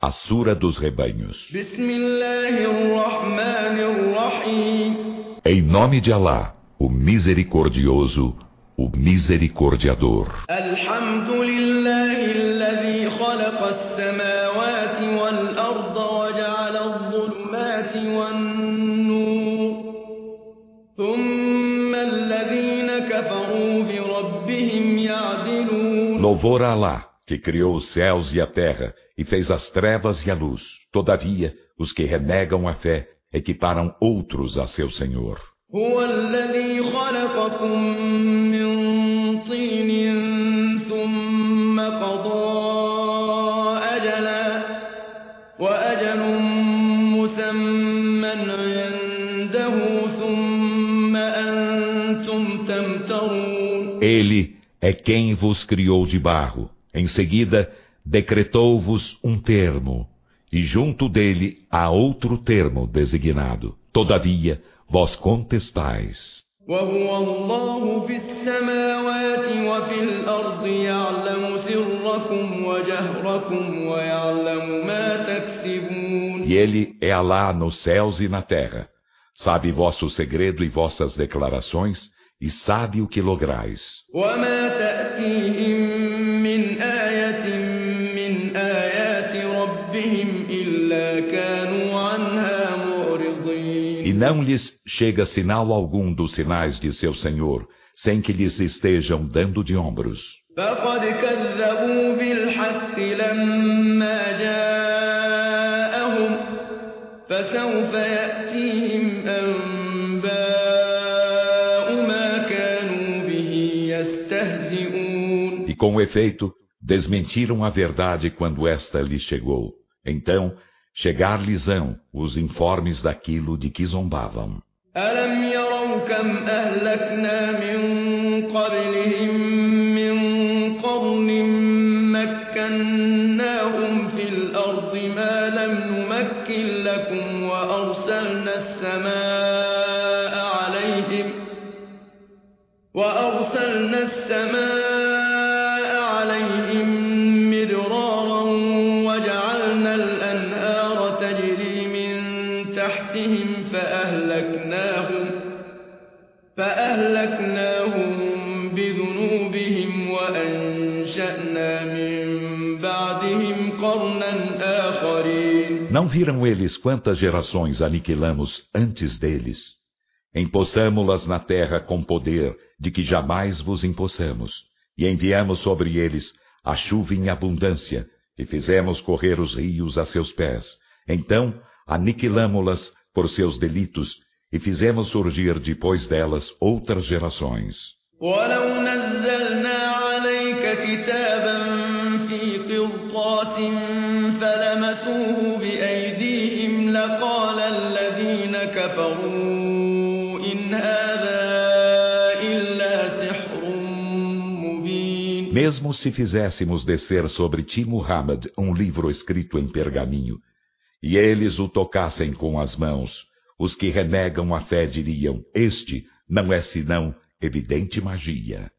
A Sura dos Rebanhos. Em nome de Alá, o Misericordioso, o Misericordiador. Louvor a Alá, que criou os céus e a terra, e fez as trevas e a luz. Todavia, os que renegam a fé equiparam outros a seu Senhor. Ele é quem vos criou de barro. Em seguida, decretou-vos um termo, e junto dele há outro termo designado. Todavia, vós contestais. E ele é Alá nos céus e na terra. Sabe vosso segredo e vossas declarações, e sabe o que lograis. E não lhes chega sinal algum dos sinais de seu Senhor, sem que lhes estejam dando de ombros. E com efeito, desmentiram a verdade quando esta lhes chegou. Então, chegar-lhes-ão os informes daquilo de que zombavam. Não viram eles quantas gerações aniquilamos antes deles? Empossamo-las na terra com poder de que jamais vos empossamos, e enviamos sobre eles a chuva em abundância, e fizemos correr os rios a seus pés. Então aniquilamo-las por seus delitos, e fizemos surgir depois delas outras gerações. Mesmo se fizéssemos descer sobre ti, Muhammad, um livro escrito em pergaminho, e eles o tocassem com as mãos, os que renegam a fé diriam: este não é senão evidente magia.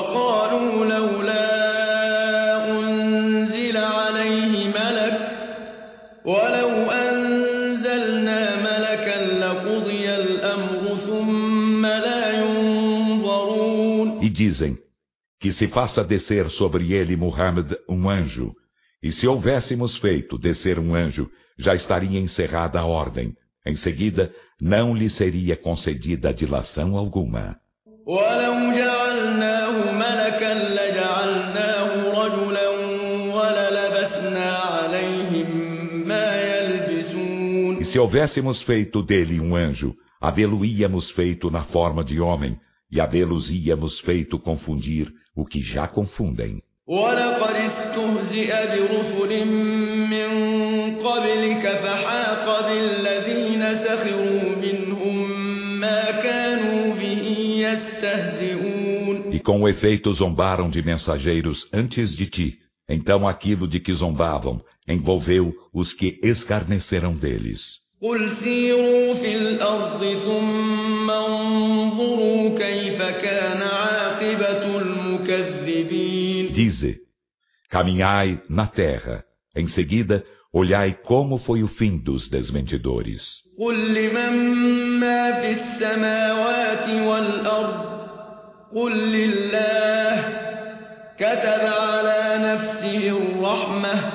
E dizem que se faça descer sobre ele, Muhammad, um anjo, e se houvéssemos feito descer um anjo, já estaria encerrada a ordem. Em seguida, não lhe seria concedida dilação alguma. E se houvéssemos feito dele um anjo, havê-lo-íamos feito na forma de homem, e havê-los íamos feito confundir o que já confundem. E com efeito zombaram de mensageiros antes de ti. Então aquilo de que zombavam envolveu os que escarneceram deles. Dize: caminhai na terra, em seguida olhai como foi o fim dos desmentidores. قل لمن ما في السماوات والأرض قل لله كتب على نفسه الرحمة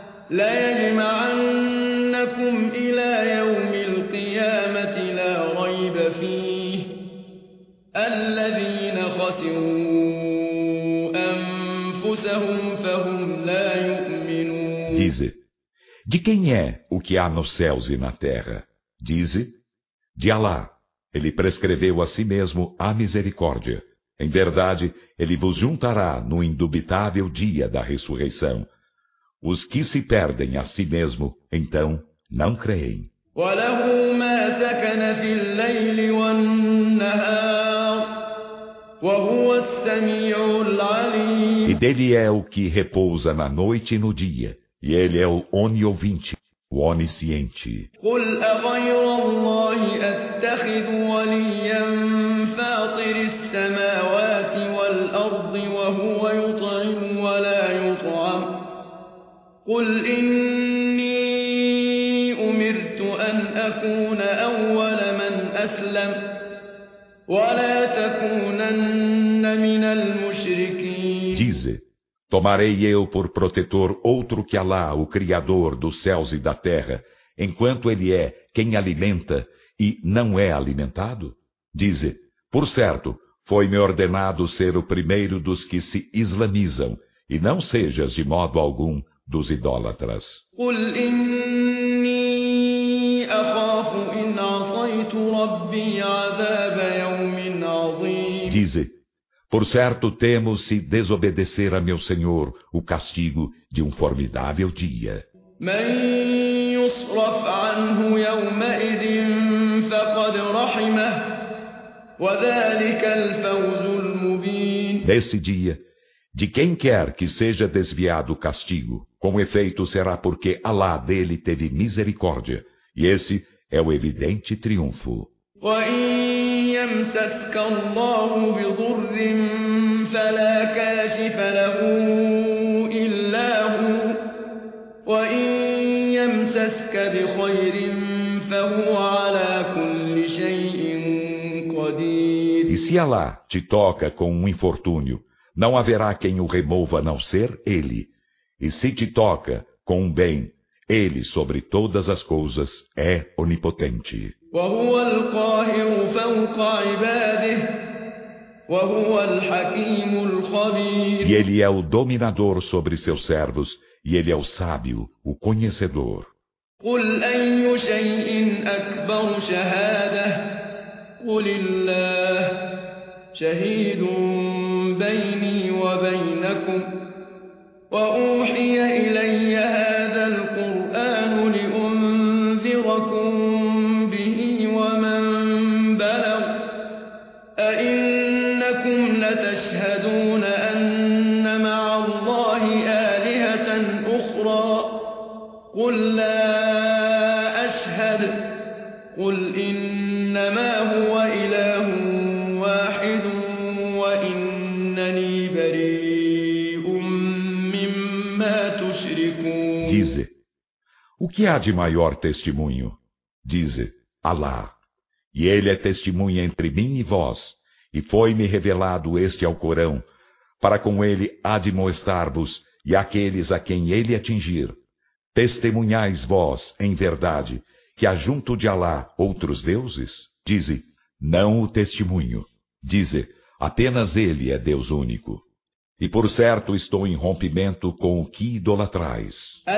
ليجمعنكم إلى يوم القيامة لا ريب فيه الذين خسروا أنفسهم فهم لا يؤمنون. Dize, de quem é o que há nos céus e na terra? Dize, de Alá. Ele prescreveu a si mesmo a misericórdia. Em verdade, ele vos juntará no indubitável dia da ressurreição. Os que se perdem a si mesmo, então, não creem. E dele é o que repousa na noite e no dia, e ele é o oniovinte, o onisciente. قل إني أمرت أن أكون أول من أسلم ولا تكونن من المشركين. Dize, tomarei eu por protetor outro que Alá, o Criador dos céus e da terra, enquanto ele é quem alimenta e não é alimentado? Dize, por certo, foi-me ordenado ser o primeiro dos que se islamizam, e não sejas de modo algum dos idólatras. Dize, por certo temo se desobedecer a meu Senhor o castigo de um formidável dia. Nesse dia, de quem quer que seja desviado o castigo, com efeito será porque Alá dele teve misericórdia, e esse é o evidente triunfo. E se Alá te toca com um infortúnio, não haverá quem o remova a não ser ele. E se te toca com um bem, ele sobre todas as coisas é onipotente. E ele é o dominador sobre seus servos, e ele é o sábio, o conhecedor. قل أي شيء أكبر شهادة قل الله شهيد بيني وبينكم وأوحي إلي هذا القرآن لأنذركم به ومن بلغ أئنكم لتشهدون أن مع الله آلهة أخرى قل لا أشهد قل إنما هو إله واحد وإنني بريء مما تشركون. Dize, o que há de maior testemunho? Dize, Alá, e ele é testemunha entre mim e vós, e foi-me revelado este Alcorão, para com ele admoestar-vos e aqueles a quem ele atingir. Testemunhais vós, em verdade, que há junto de Alá outros deuses? Dize, não o testemunho. Dize, apenas ele é Deus único. E por certo estou em rompimento com o que idolatrais.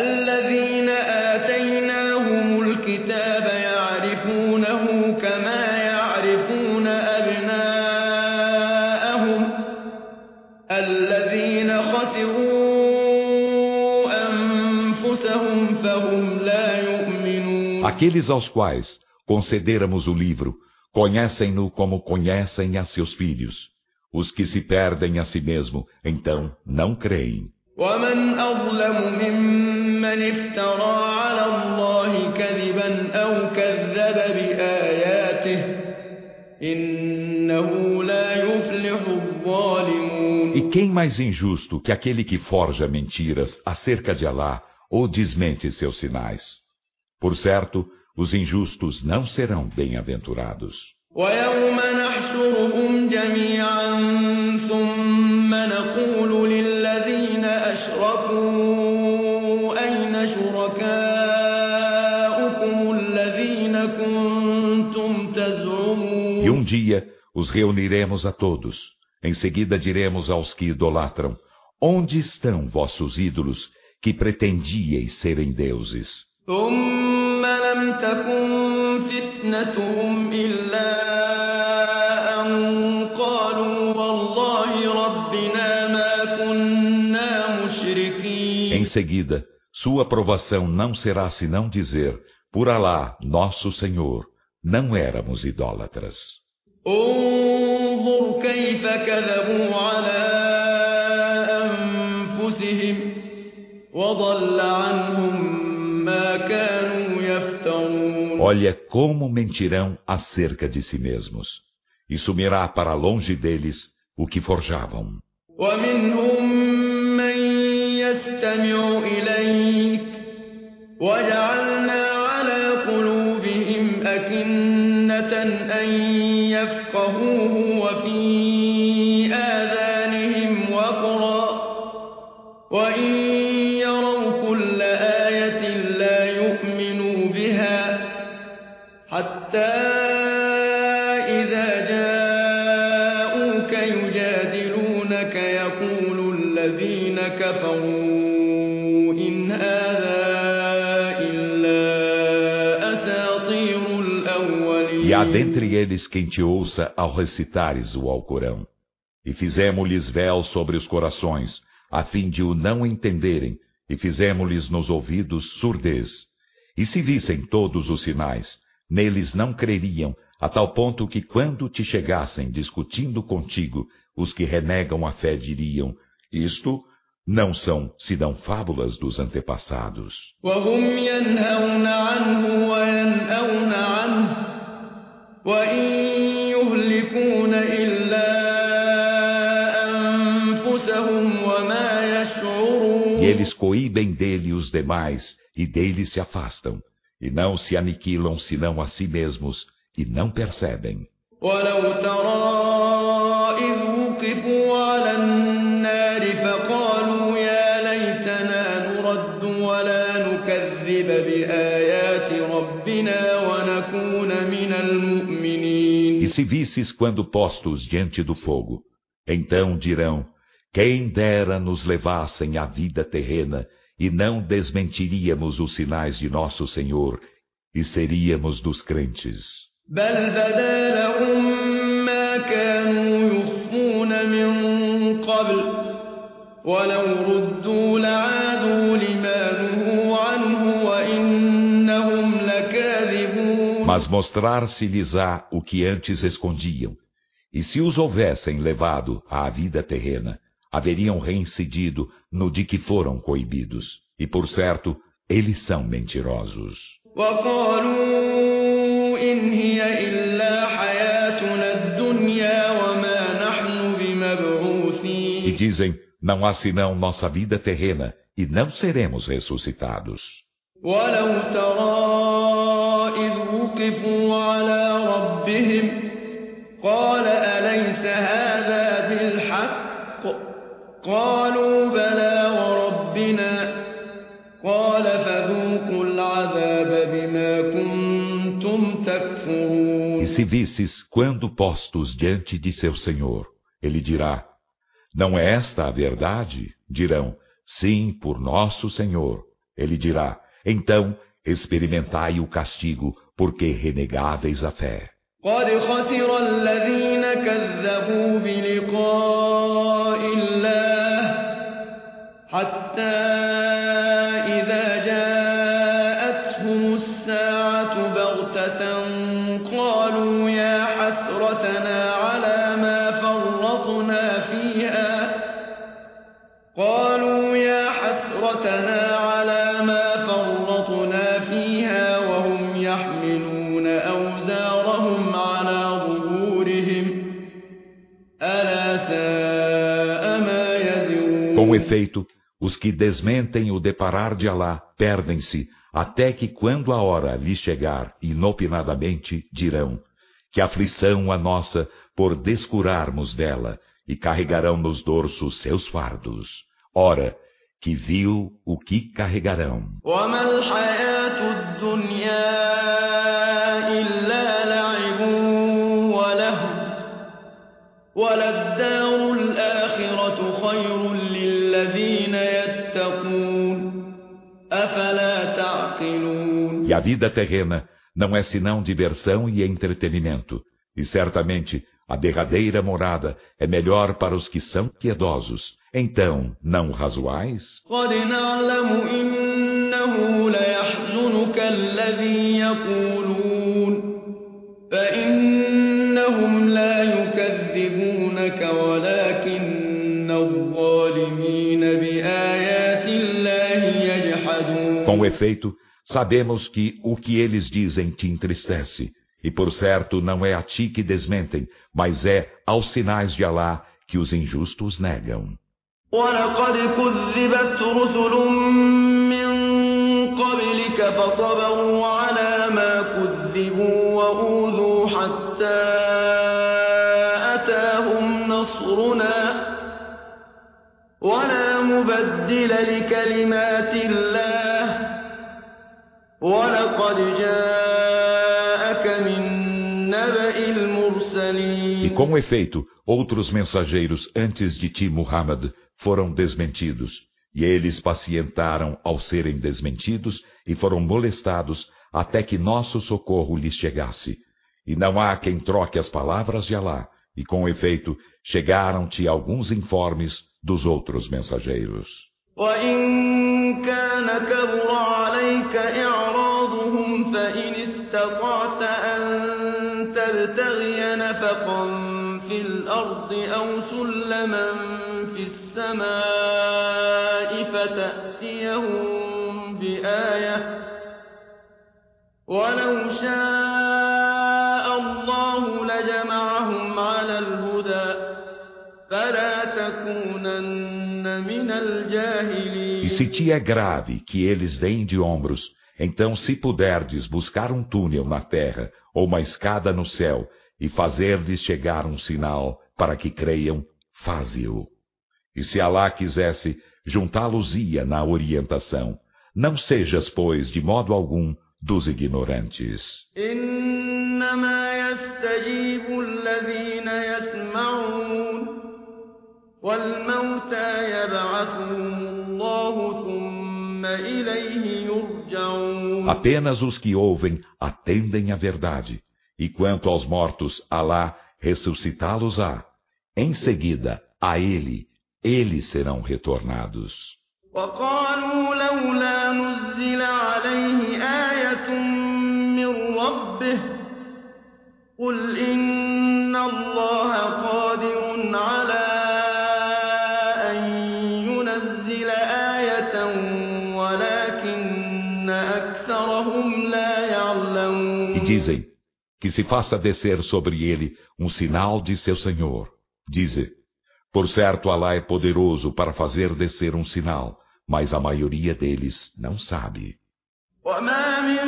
Aqueles aos quais concederamos o livro, conhecem-no como conhecem a seus filhos. Os que se perdem a si mesmo, então, não creem. E quem mais injusto que aquele que forja mentiras acerca de Alá ou desmente seus sinais. Por certo, os injustos não serão bem-aventurados. ويوم نحشرهم جميعا ثم نقول للذين أشركوا أين شركاؤكم الذين كنتم تزعمون. E dia os reuniremos a todos. Em seguida diremos aos que idolatram: onde estão vossos ídolos que pretendíeis serem deuses? ثم لم تكن فتنتهم إلا أن قالوا والله ربنا ما كنا مشركين. Em seguida, sua aprovação não será senão dizer: por Alá, nosso Senhor, não éramos idólatras. انظر كيف كذبوا على أنفسهم وضل عنهم ما كانوا يفترون. Olha como mentirão acerca de si mesmos, e sumirá para longe deles o que forjavam. ومنهم من يستمع إليك وجعلنا على قلوبهم أكنة أن يفقهوه وفي آذانهم وقرا وإن يروا كل آية لا يؤمنوا بها حتى إذا جاءوك يجادلونك يقول الذين كفروا إن هذا إلا أساطير الأولين. E há dentre eles quem te ouça ao recitares o Alcorão. E fizemos-lhes véu sobre os corações, a fim de o não entenderem, e fizemos-lhes nos ouvidos surdez. E se vissem todos os sinais, neles não creriam, a tal ponto que quando te chegassem discutindo contigo, os que renegam a fé diriam: isto não são senão fábulas dos antepassados. وهم ينهون عنه وينأون عنه وإن يهلكون إلا أنفسهم وما يشعرون. E eles coíbem dele os demais, e dele se afastam, e não se aniquilam senão a si mesmos, e não percebem. ولو ترى إذ وقفوا على النار فقالوا يا ليتنا نرد ولا نكذب بآيات ربنا ونكون من المؤمنين. E se visses quando postos diante do fogo, então dirão: quem dera nos levassem à vida terrena, e não desmentiríamos os sinais de nosso Senhor, e seríamos dos crentes. بل بدا لهم ما كانوا يخفون من قبل ولو ردوا لعادوا لما نهوا عنه وإنهم لكاذبون. Mas mostrar-se-lhes-á o que antes escondiam, e se os houvessem levado à vida terrena, haveriam reincidido no de que foram coibidos, e por certo, eles são mentirosos. وقالوا إن هي إلا حياتنا الدنيا وما نحن بمبعوثين. E dizem: não há senão nossa vida terrena, e não seremos ressuscitados. ولو ترى إذ وقفوا على ربهم قال أليس هذا بالحق قالوا بلى وربنا قال فذوقوا العذاب بما كنتم تكفرون. E se visses quando postos diante de seu Senhor, ele dirá: não é esta a verdade? Dirão: sim, por nosso Senhor. Ele dirá: então experimentai o castigo, porque renegáveis a fé. قد خسر الذين كذبوا بلقاء الله حتى إذا جاءتهم الساعة بغتة قالوا يا حسرتنا على ما فرطنا فيها وهم يحملون أوزارهم على ظهورهم ألا ساء ما يزرون. Com efeito, Os que desmentem o deparar de Alá perdem-se, até que quando a hora lhes chegar, inopinadamente dirão: que aflição a nossa por descurarmos dela, e carregarão nos dorsos seus fardos. Ora, que vil o que carregarão. E a vida terrena não é senão diversão e entretenimento, e certamente a derradeira morada é melhor para os que são piedosos. Então, não razoais? Com efeito, sabemos que o que eles dizem te entristece, e por certo não é a ti que desmentem, mas é aos sinais de Alá que os injustos negam. وَلَقَدْ كُذِّبَتْ رُسُلٌ مِّن قَبْلِكَ فَصَبَرُوا عَلَىٰ مَا كُذِّبُوا وَأُوذُوا حَتَّىٰ أَتَاهُمْ نَصْرُنَا وَلَا مُبَدِّلَ لِكَلِمَاتِ اللَّهِ وَلَقَدْ جَاءَكَ مِن نَّبَإِ الْمُرْسَلِينَ. E com efeito, outros mensageiros antes de ti, Muhammad, foram desmentidos, e eles pacientaram ao serem desmentidos e foram molestados até que nosso socorro lhes chegasse. E não há quem troque as palavras de Alá, e com efeito, chegaram-te alguns informes dos outros mensageiros. وَإِن كَانَ كَبُرَ عَلَيْكَ إِعْرَاضُهُمْ فَإِنِ اسْتَطَعْتَ أَن تَبْتَغِيَ نَفَقًا في الأرض أو سلما في السماء فتأتيهم بآية ولو شاء الله لجمعهم على الهدى فلا تكونن من الجاهلين. E se te é grave que eles deem de ombros, então se puderdes buscar um túnel na terra ou uma escada no céu, e fazer-lhes chegar um sinal para que creiam, faze-o. E se Alá quisesse, juntá-los-ia na orientação. Não sejas, pois, de modo algum, dos ignorantes. إنما يستجيب الذين يسمعون والموتى يبعثهم الله ثم إليه يرجعون. Apenas os que ouvem atendem à verdade. E quanto aos mortos, Alá ressuscitá-los-á. Em seguida, a Ele, eles serão retornados. وقالوا لولا نزل عليه آية من ربه قل إن الله قادر على أن ينزل آية ولكن أكثرهم لا يعلمون. E dizem que se faça descer sobre ele um sinal de seu Senhor. Dize, por certo Alá é poderoso para fazer descer um sinal, mas a maioria deles não sabe. وما من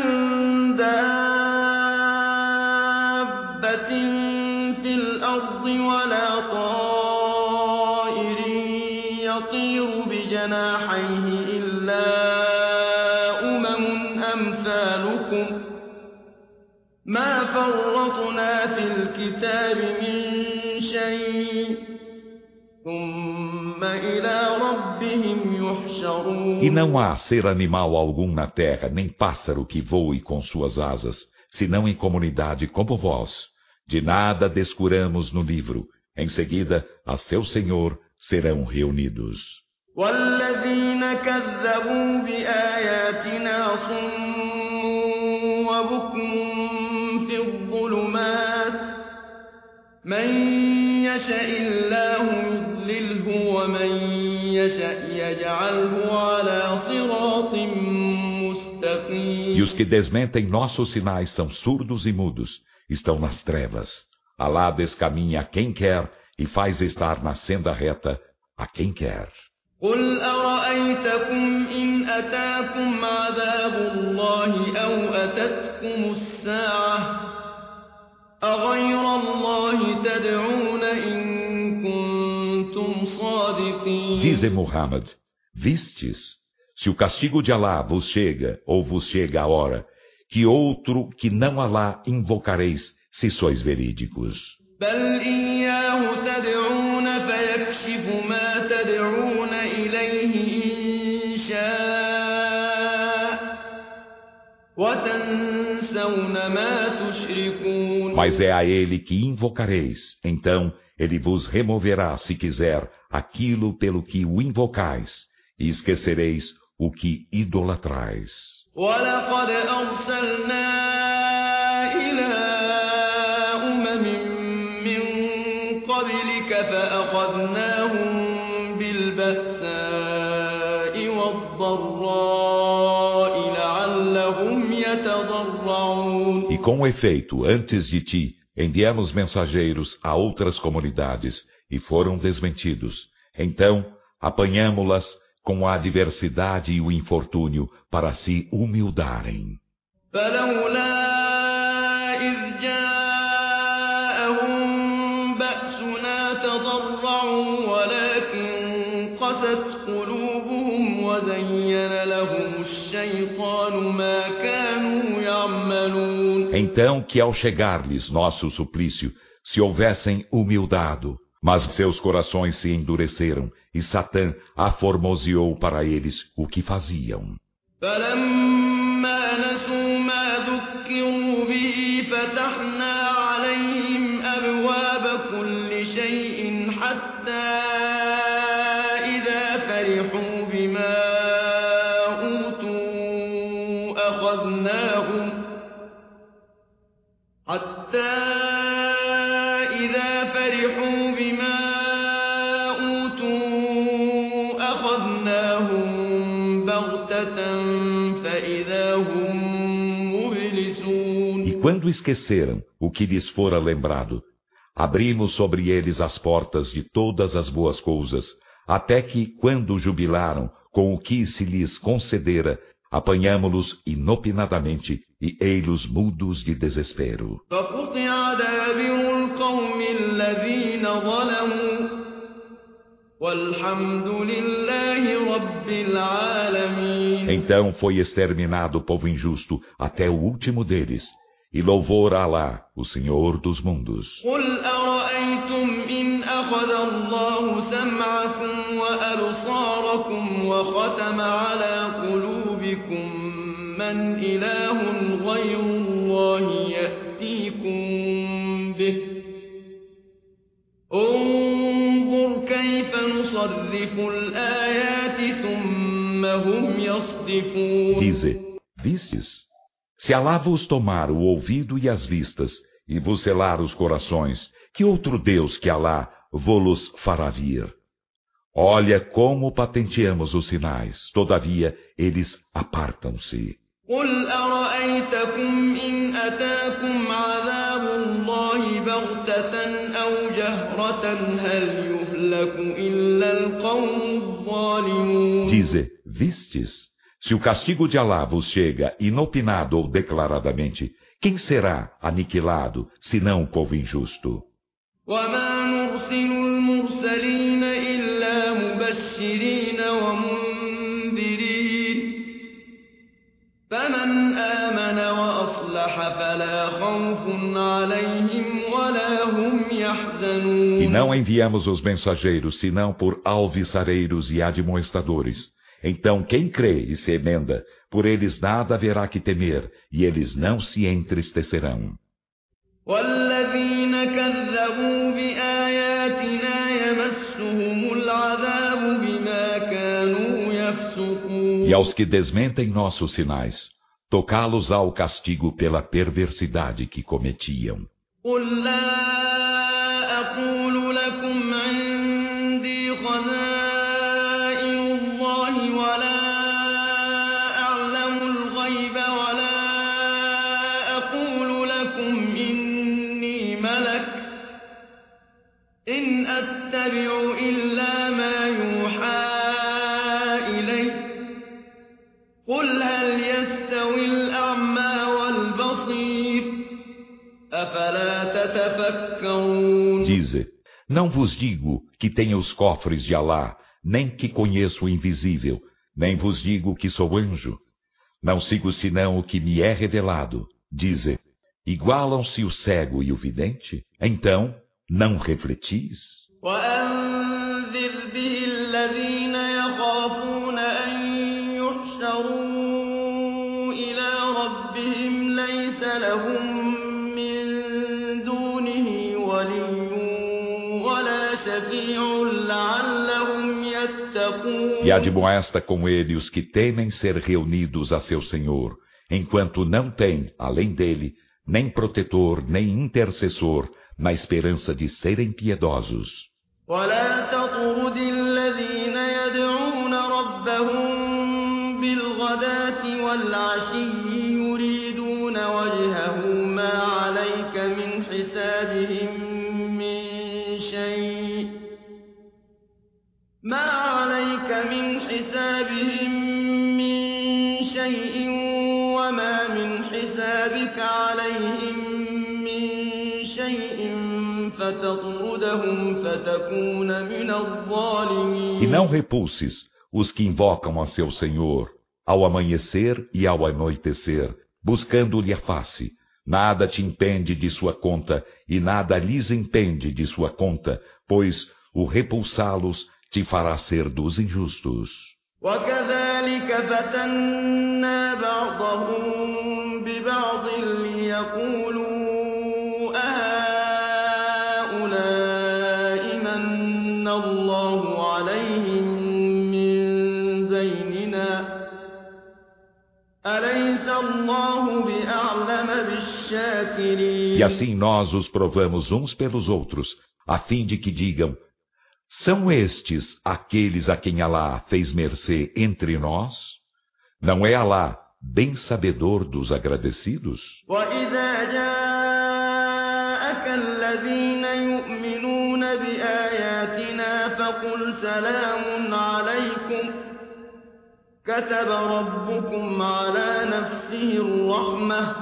دابة في الأرض ولا طائر يطير بجناحيه إلا أمم أمثالكم ما فرطنا في الكتاب من شيء ثم إلى ربهم يحشرون. E não há ser animal algum na terra, nem pássaro que voe com suas asas, senão em comunidade como vós. De nada descuramos no livro. Em seguida, a seu Senhor serão reunidos. والذين كذبوا بآياتنا صم وبكم في الظلمات من يشاء الله يضلله ومن يشاء يجعله على صراط مستقيم. E os que desmentem nossos sinais são surdos e mudos, estão nas trevas. Alá descaminha a quem quer e faz estar na senda reta a quem quer. قل أرأيتكم إن أتاكم عذاب الله أو أتتكم الساعة أغير الله تدعون إن كنتم صادقين. Dize Muhammad, vistes, se o castigo de Alá vos chega, ou vos chega a hora, que outro que não Alá invocareis, se sois verídicos. بل إياه تدعون فيكشف ما تدعون إليه إن شاء وتنسون ما تشركون. Mas é a ele que invocareis, então ele vos removerá, se quiser, aquilo pelo que o invocais, e esquecereis o que idolatrais. ولقد أرسلنا إلى أمم من قبلك فأخذناهم بالبأساء والضراء لعلهم يتضرعون. E com efeito, antes de ti, enviamos mensageiros a outras comunidades, e foram desmentidos. Então, apanhamo-las com a adversidade e o infortúnio para se humildarem. فلولا إذ جاءهم بأسنا تضرعوا ولكن قست قلوبهم وزين لهم الشيطان ما كانوا يعملون. Então que ao chegar-lhes nosso suplício, se houvessem humildado, mas seus corações se endureceram, e Satã aformoseou para eles o que faziam. فلما نسوا ما ذكروا به فتحنا عليهم أبواب كل شيء حتى إذا فرحوا بما أوتوا أخذناهم بغتة فإذا هم مبلسون. E quando esqueceram o que lhes fora lembrado, abrimos sobre eles as portas de todas as boas coisas, até que, quando jubilaram com o que se lhes concedera, apanhamo-los inopinadamente e ei-los mudos de desespero. فقطع دابر القوم الذين ظلموا والحمد لله رب العالمين. Então foi exterminado o povo injusto até o último deles, e louvor a Alá, o Senhor dos mundos. قل أرأيتم إن أخذ الله سمعكم وأبصاركم وختم على قلوبكم من إله غير الله يأتيكم به انظر كيف نصرف الآيات ثم هم يصدفون. Dize, vistes? Se Alá vos tomar o ouvido e as vistas, e vos selar os corações, que outro Deus que Alá vô-los fará vir? Olha como patenteamos os sinais, todavia eles apartam-se. قل أرأيتكم إن أتاكم عذاب الله بغتة أو جهرة هل يهلك إلا القوم الظالمون. Dize, vistes? Se o castigo de Alá vos chega inopinado ou declaradamente, quem será aniquilado, senão o povo injusto? وما نرسل المرسلين إلا مبشرين ومنذرين فمن آمن وأصلح فلا خوف عليهم ولا هم يحزنون. E não enviamos os mensageiros, senão por alviçareiros e admoestadores. Então quem crê e se emenda, por eles nada haverá que temer, e eles não se entristecerão. والذين كذبوا بآياتنا يمسهم العذاب بما كانوا يفسقون. E aos que desmentem nossos sinais, tocá-los ao castigo pela perversidade que cometiam. قل لا أقول لكم عندي خزائن الله ولا أعلم الغيب ولا أقول لكم إني ملك إن أتبع إلا ما يوحى أفلا تتفكرون. Dize, não vos digo que tenho os cofres de Alá, nem que conheço o invisível, nem vos digo que sou anjo. Não sigo senão o que me é revelado. Dize, igualam-se o cego e o vidente? Então, não refletis? وأنذر به الذين يخافون أن يحشروا إلى ربهم ليس لهم من دونه ولي ولا شفيع لعلهم يتقون. E admoesta com ele os que temem ser reunidos a seu Senhor, enquanto não tem, além dele, nem protetor, nem intercessor, na esperança de serem piedosos. ولا تطرد الذين يدعون ربهم بالغداة والعشي يريدون وجهه ما عليك من حسابهم من شيء وما من حسابك عليهم من شيء فتطردهم فتكون من الظالمين. E não repulses os que invocam a seu Senhor, ao amanhecer e ao anoitecer, buscando-lhe a face. Nada te impede de sua conta, e nada lhes impede de sua conta, pois o repulsá-los te fará ser dos injustos. وكذلك فتنا بعضهم ببعض ليقولوا أهؤلاء من الله عليهم من بيننا أليس الله بأعلم بالشاكرين. E assim nós os provamos uns pelos outros, a fim de que digam: são estes aqueles a quem Alá fez mercê entre nós? Não é Alá bem sabedor dos agradecidos? وَإِذَا جَاءَكَ الَّذِينَ يُؤْمِنُونَ بِآيَاتِنَا فَقُلْ سَلَامٌ عَلَيْكُمْ كَتَبَ رَبُّكُمْ عَلَى نَفْسِهِ الرَّحْمَةَ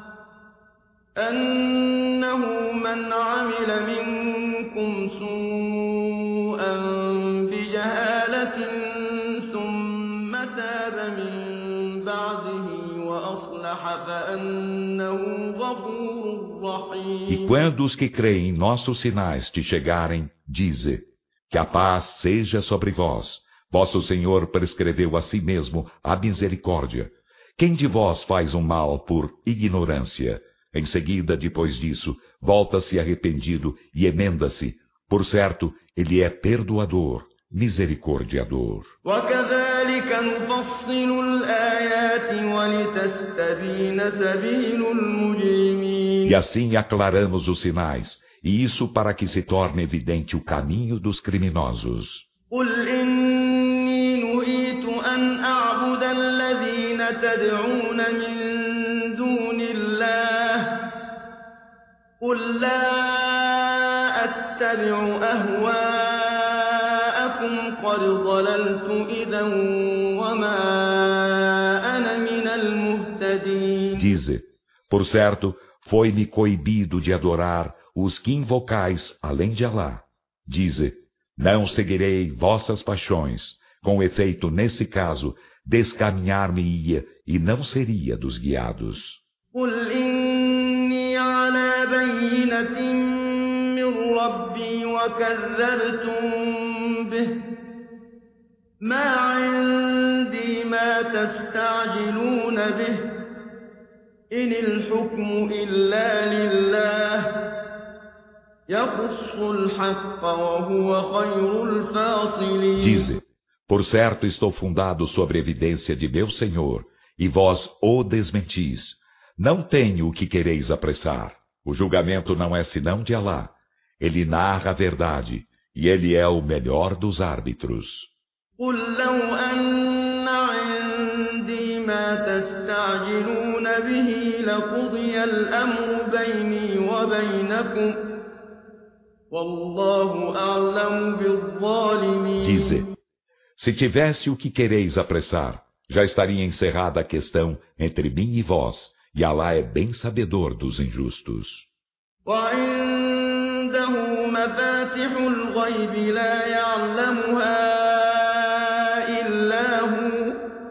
أَنَّهُ مَنْ عَمِلَ مِنكُمْ سُوءًا بِجَهَالَةٍ ثُمَّ تَابَ مِن بَعْدِهِ وَأَصْلَحَ فَأَنَّهُ غَفُورٌ رَّحِيمٌ. E quando os que creem em nossos sinais te chegarem, dize: que a paz seja sobre vós. Vosso Senhor prescreveu a si mesmo a misericórdia. Quem de vós faz um mal por ignorância? Em seguida, depois disso, volta-se arrependido e emenda-se. Por certo, ele é perdoador, misericordiador. وَكَذَلِكَ نُفَصِّلُ الْآيَاتِ وَلِتَسْتَبِينَ سَبِيلُ الْمُجْرِمِينَ. E assim aclaramos os sinais, e isso para que se torne evidente o caminho dos criminosos. قُلْ إِنِّي نُهِيتُ أَنْ أَعْبُدَ الَّذِينَ تَدْعُونَ مِن دُونِ اللَّهِ قُل لَّا أَتَّبِعُ أَهْوَاءَكُمْ قَدْ ضَلَلْتُ إِذًا وَمَا أَنَا مِنَ الْمُهْتَدِينَ. Dize, por certo, foi-me coibido de adorar os que invocais além de Alá. Dize, não seguirei vossas paixões. Com efeito, nesse caso, descaminhar-me-ia e não seria dos guiados. قُلْ إِنِّي عَلَى بَيِّنَةٍ مِّن رَّبِّي وَكَذَّبْتُم بِهِ مَا عِندِي مَا تَسْتَعْجِلُونَ بِهِ إِنِ الْحُكْمُ إِلَّا لِلَّهِ يَقُصُّ الْحَقَّ وَهُوَ خَيْرُ الْفَاصِلِينَ. Dize, por certo estou fundado sobre a evidência de meu Senhor, e vós o desmentis. Não tenho o que quereis apressar. O julgamento não é senão de Alá. Ele narra a verdade, e ele é o melhor dos árbitros. قُل لَّوْ أَنَّ عِندِي مَا تَسْتَعْجِلُونَ بِهِ لَقُضِيَ الْأَمْرُ بَيْنِي وَبَيْنَكُمْ وَاللَّهُ أَعْلَمُ بِالظَّالِمِينَ. Dize, se tivesse o que quereis apressar, já estaria encerrada a questão entre mim e vós, e Alá é bem sabedor dos injustos. وعنده مفاتح الغيب لا يعلمها إلا هو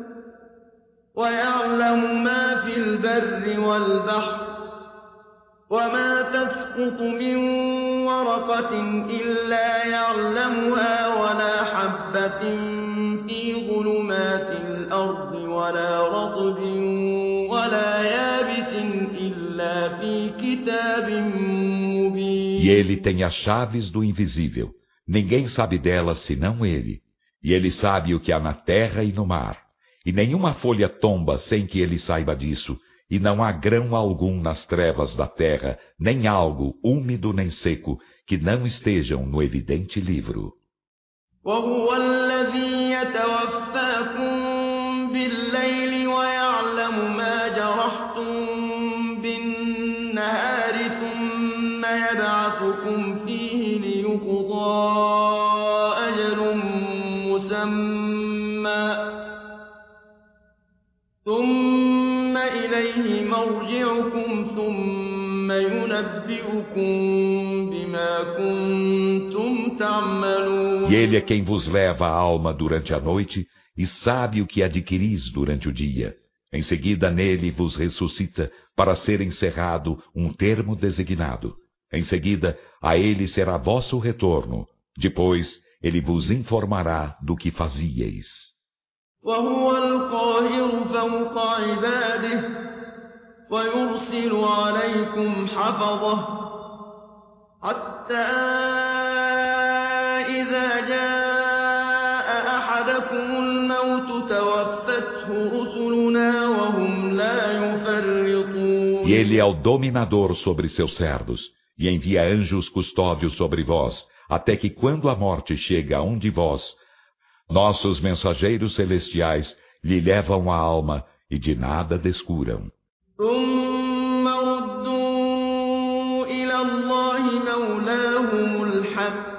ويعلم ما في البر والبحر وما تسقط من ورقة إلا يعلمها ولا حبة في ظلمات الأرض ولا رطب ولا يابس إلا في كتاب مبين. E ele tem as chaves do invisível. Ninguém sabe delas senão ele. E ele sabe o que há na terra e no mar. E nenhuma folha tomba sem que ele saiba disso. E não há grão algum nas trevas da terra, nem algo úmido nem seco, que não estejam no evidente livro. وهو الذي يتوفاكم بالليل ويعلم ما جرحتم بالنهار ثم يبعثكم فيه ليقضى أجل مسمى ثم إليه مرجعكم ثم ينبئكم بما كنتم تعملون. E ele é quem vos leva a alma durante a noite e sabe o que adquiris durante o dia. Em seguida nele vos ressuscita para ser encerrado um termo designado. Em seguida a ele será vosso retorno. Depois ele vos informará do que fazieis. وهو القاهر فوق عباده ويرسل عليكم حفظه حتى إذا جاء أحدكم الموت توفته رسلنا وهم لا يفرطون. E ele é o dominador sobre seus servos, e envia anjos custódios sobre vós, até que quando a morte chega a um de vós, nossos mensageiros celestiais lhe levam a alma e de nada descuram. ثم ردوا إلى الله مولاهم الحق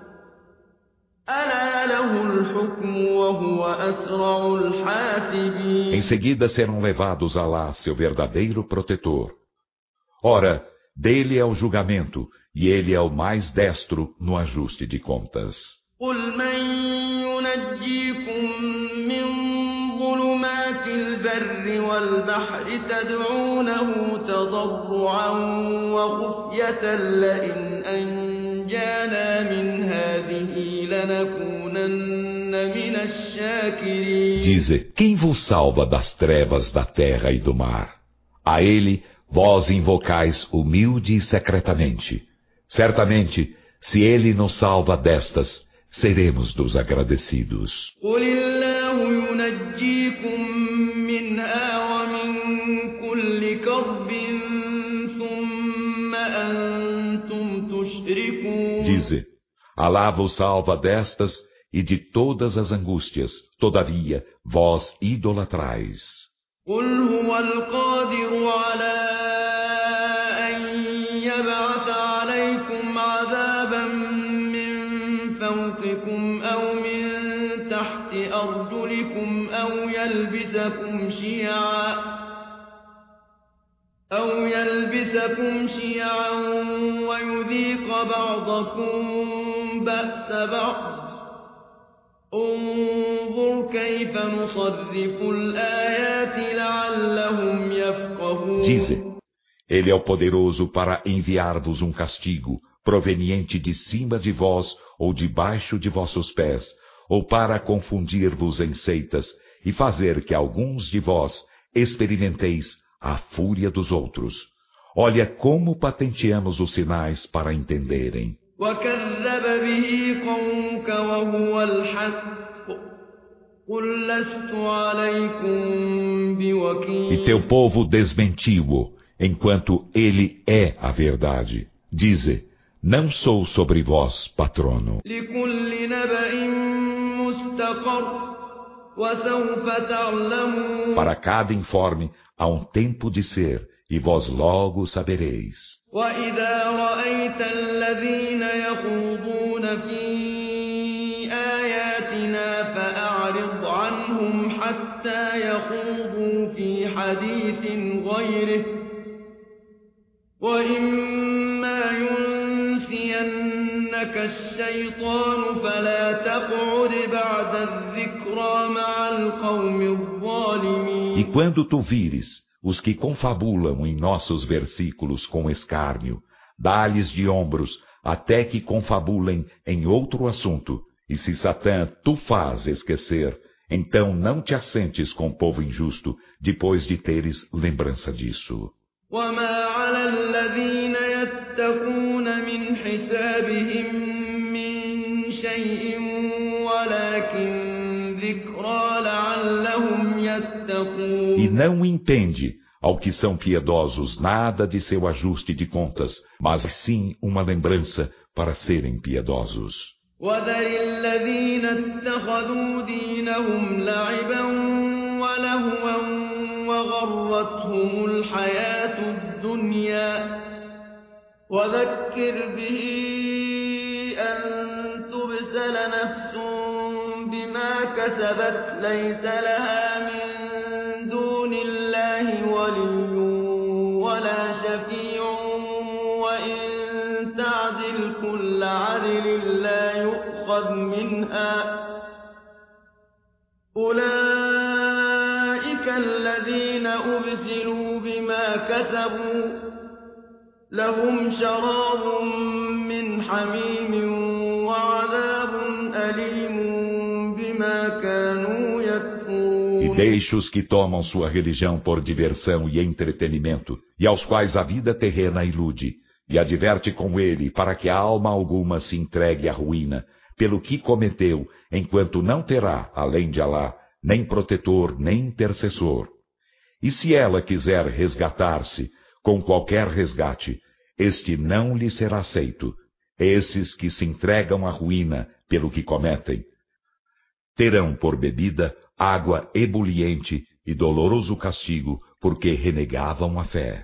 ألا له الحكم وهو أسرع الحاسبين. Em seguida serão levados a Alá, seu verdadeiro protetor. Ora, dele é o julgamento, e ele é o mais destro no ajuste de contas. قل من ينجيكم من ظلمات البر والبحر تدعونه تضرعا وخفية لئن أنجانا من هذه لنكونن من الشاكرين. Dize, quem vos salva das trevas da terra e do mar? A ele vós invocais humilde e secretamente. Certamente, se ele nos salva destas, seremos dos agradecidos. Dize, Alá vos salva destas e de todas as angústias, todavia vós idolatrais. أو يلبسكم شيعا ويذيق بعضكم بأس بعض انظر كيف نصرف الآيات لعلهم يفقهون. Dize, ele é o poderoso para enviar-vos um castigo proveniente de cima de vós ou debaixo de vossos pés, ou para confundir-vos em seitas e fazer que alguns de vós experimenteis a fúria dos outros. Olha como patenteamos os sinais para entenderem. E teu povo desmentiu-o, enquanto ele é a verdade. Dize, não sou sobre vós patrono. Para cada informe há um tempo de ser, e vós logo sabereis. وَإِذَا رَأَيْتَ الَّذِينَ يَخُوضُونَ فِي آيَاتِنَا فَأَعْرِضْ عَنْهُمْ حَتَّى يَخُوضُوا فِي حَدِيثٍ غَيْرِهِ وَإِمَّا الشيطان فلا تقعد بعد الذكرى مع القوم الظالمين. E quando tu vires os que confabulam em nossos versículos com escárnio, dá-lhes de ombros até que confabulem em outro assunto, e se Satã tu faz esquecer, então não te assentes com o povo injusto, depois de teres lembrança disso. وما على الذين يتقون من حسابهم من شيء ولكن ذكرى لعلهم يتقون. E não impende ao que são piedosos nada de seu ajuste de contas, mas sim uma lembrança para serem piedosos. وذر الذين اتخذوا دينهم لعبا ولهوا وغرتهم الحياة الدنيا وذكر به أن تبسل نفس بما كسبت ليس لها من دون الله ولي ولا شفيع وإن تعدل كل عدل لا يؤخذ منها أولئك الذين أبسلوا بما كسبوا لهم شراب من حميم وعذاب أليم بما كانوا يكفرون. E deixa os que tomam sua religião por diversão e entretenimento, e aos quais a vida terrena ilude, e adverte com ele para que a alma alguma se entregue à ruína, pelo que cometeu, enquanto não terá, além de Alá, nem protetor, nem intercessor. E se ela quiser resgatar-se, com qualquer resgate, este não lhe será aceito. Esses que se entregam à ruína pelo que cometem, terão por bebida água ebuliente e doloroso castigo, porque renegavam a fé.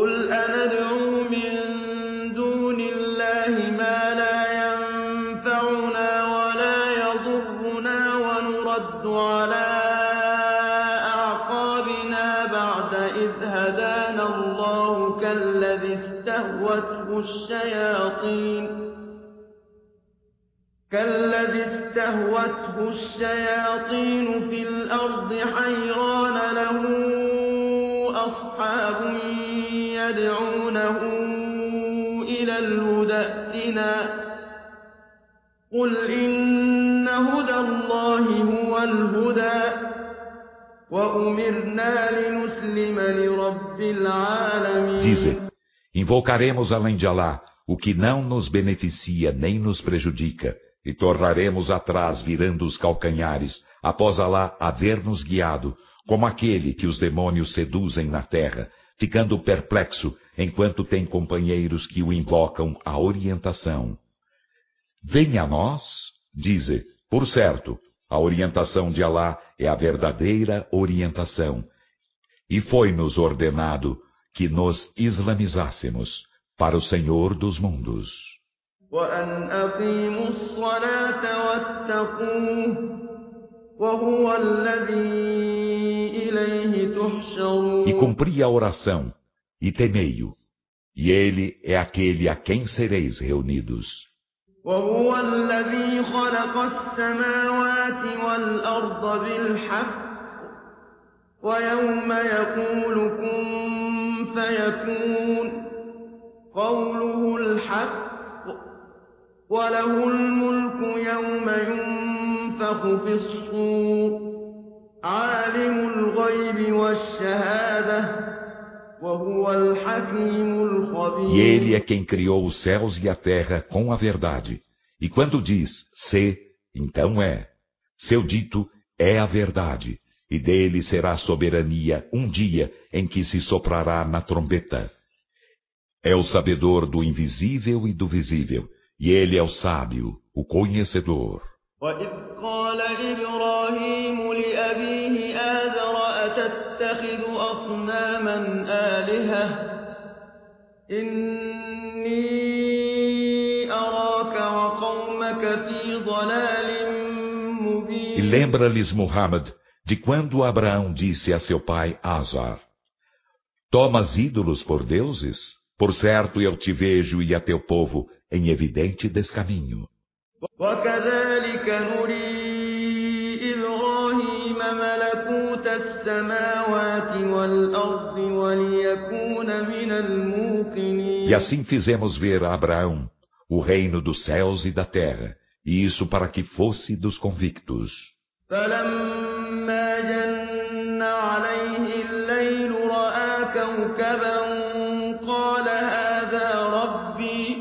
كالذي استهوته الشياطين في الأرض حيران له أصحاب يدعونه إلى الهدى ائتنا قل إن هدى الله هو الهدى وأمرنا لنسلم لرب العالمين. Dizem, invocaremos além de Alá o que não nos beneficia nem nos prejudica, e tornaremos atrás virando os calcanhares, após Alá haver-nos guiado, como aquele que os demônios seduzem na terra, ficando perplexo enquanto tem companheiros que o invocam à orientação. Venha a nós, dize, por certo, a orientação de Alá é a verdadeira orientação, e foi-nos ordenado que nos islamizássemos para o Senhor dos mundos. وأن أقيموا الصلاة واتقوه وهو الذي إليه تحشرون. E cumpri a oração, e temei-o, e ele é aquele a quem sereis reunidos. وهو الذي خلق السماوات والأرض بالحق ويوم يقول كن فيكون قوله الحق وله الملك يوم ينفخ في الصور عالم الغيب والشهادة وهو الحكيم الخبير. E ele é quem criou os céus e a terra com a verdade. E quando diz, se, então é. Seu dito é a verdade. E dele será soberania um dia em que se soprará na trombeta. É o sabedor do invisível e do visível. E ele é o sábio, o conhecedor. وَإِذْ قَالَ إِبْرَاهِيمُ لِأَبِيهِ آزَرَ أَتَتَّخِذُ أَصْنَامًا آلِهَةً إِنِّي أَرَاكَ وَقَوْمَكَ فِي ضَلَالٍ مُبِينٍ. E lembra-lhes Muhammad de quando Abraão disse a seu pai Azar: Tomas ídolos por deuses? Por certo, eu te vejo e a teu povo em evidente descaminho. وكذلك نري إبراهيم ملكوت السماوات والأرض وليكون من الموقنين. E assim fizemos ver a Abraão o reino dos céus e da terra, e isso para que fosse dos convictos. فلما جن عليه الليل رأى كوكبا قال هذا ربي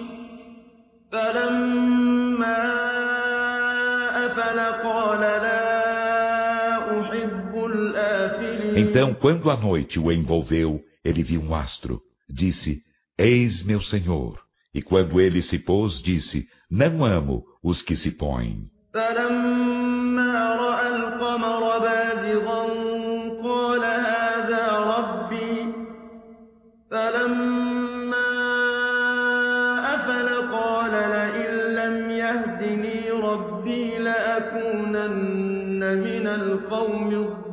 فلما أفل قال لا أحب الآفلين. Então, quando a noite o envolveu, ele viu um astro. Disse, eis meu Senhor. E quando ele se pôs, disse, não amo os que se põem. فلما رأى القمر بازغا قال هذا ربي فلما أفل قال لئن لم يهدني ربي لأكونن من القوم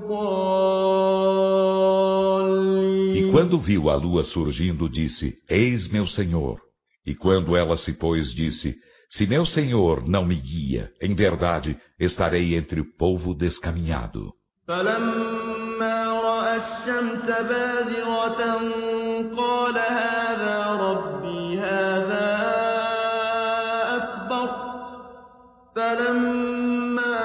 الضالين. E quando viu a lua surgindo, disse, eis meu Senhor. E quando ela se pôs, disse, se meu Senhor não me guia, em verdade, estarei entre o povo descaminhado. فلما رأى الشمس بازغة قال هذا ربي هذا أكبر فلما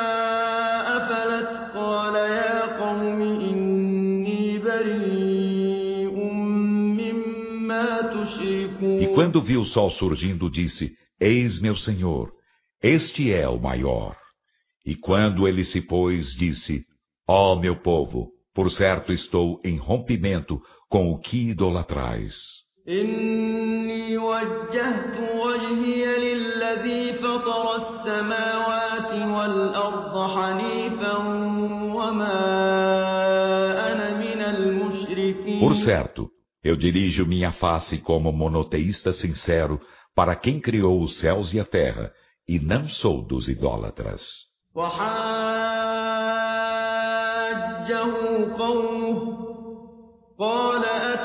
أفلت قال يا قوم إني بريء مما تشركون. E quando viu o sol surgindo, disse, eis meu Senhor, este é o maior. E quando ele se pôs, disse, ó meu povo, por certo estou em rompimento com o que idolatrais. إني وجهت وجهي للذي فطر السماوات والأرض حنيفا وما أنا من المشركين. Por certo, eu dirijo minha face como monoteísta sincero para quem criou os céus e a terra, e não sou dos idólatras. وحاجه قومه قال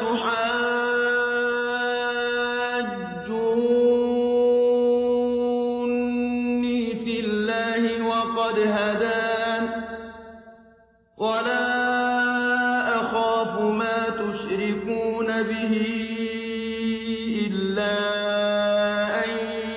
أتحاجوني في الله وقد هدان ولا أخاف ما تشركون به إلا أن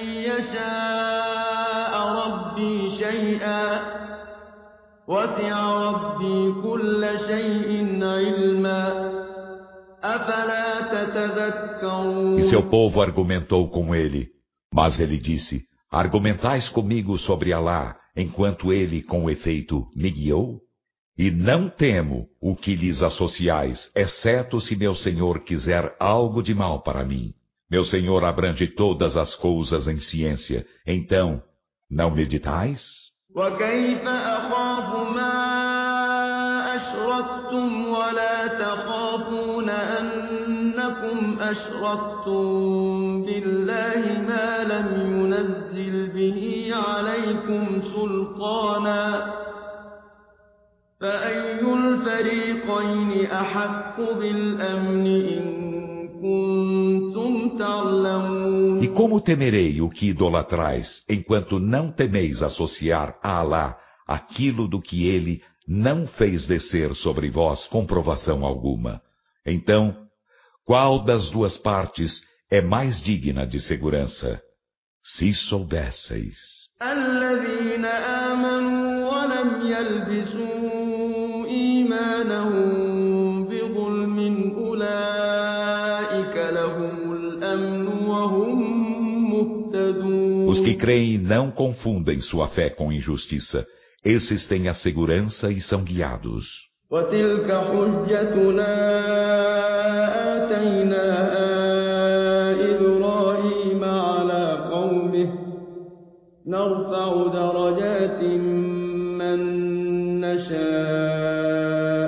يشاء ربي شيئا وسع ربي كل شيء علما أفلا تتذكرون. E seu povo argumentou com ele, mas ele disse, argumentais comigo sobre Alá, enquanto ele, com efeito, me guiou? E não temo o que lhes associais, exceto se meu Senhor quiser algo de mal para mim. Meu Senhor abrange todas as coisas em ciência, então, não meditais? وكيف أخاف ما أشركتم ولا تخافون أنكم أشركتم بالله ما لم ينزل به عليكم سلطانا فأي الفريقين أحق بالأمن إن كنتم تعلمون. E como temerei o que idolatrais, enquanto não temeis associar a Alá aquilo do que ele não fez descer sobre vós comprovação alguma? Então, qual das duas partes é mais digna de segurança? Se soubesseis. الذين آمنوا ولم يلبسوا إيمانهم بظلم أولئك لهم الأمن وهم مهتدون. Os que creem e não confundem sua fé com injustiça, esses têm a segurança e são guiados. وتلك حجتنا آتيناها إبراهيم على قومه نرفع درجات من نشاء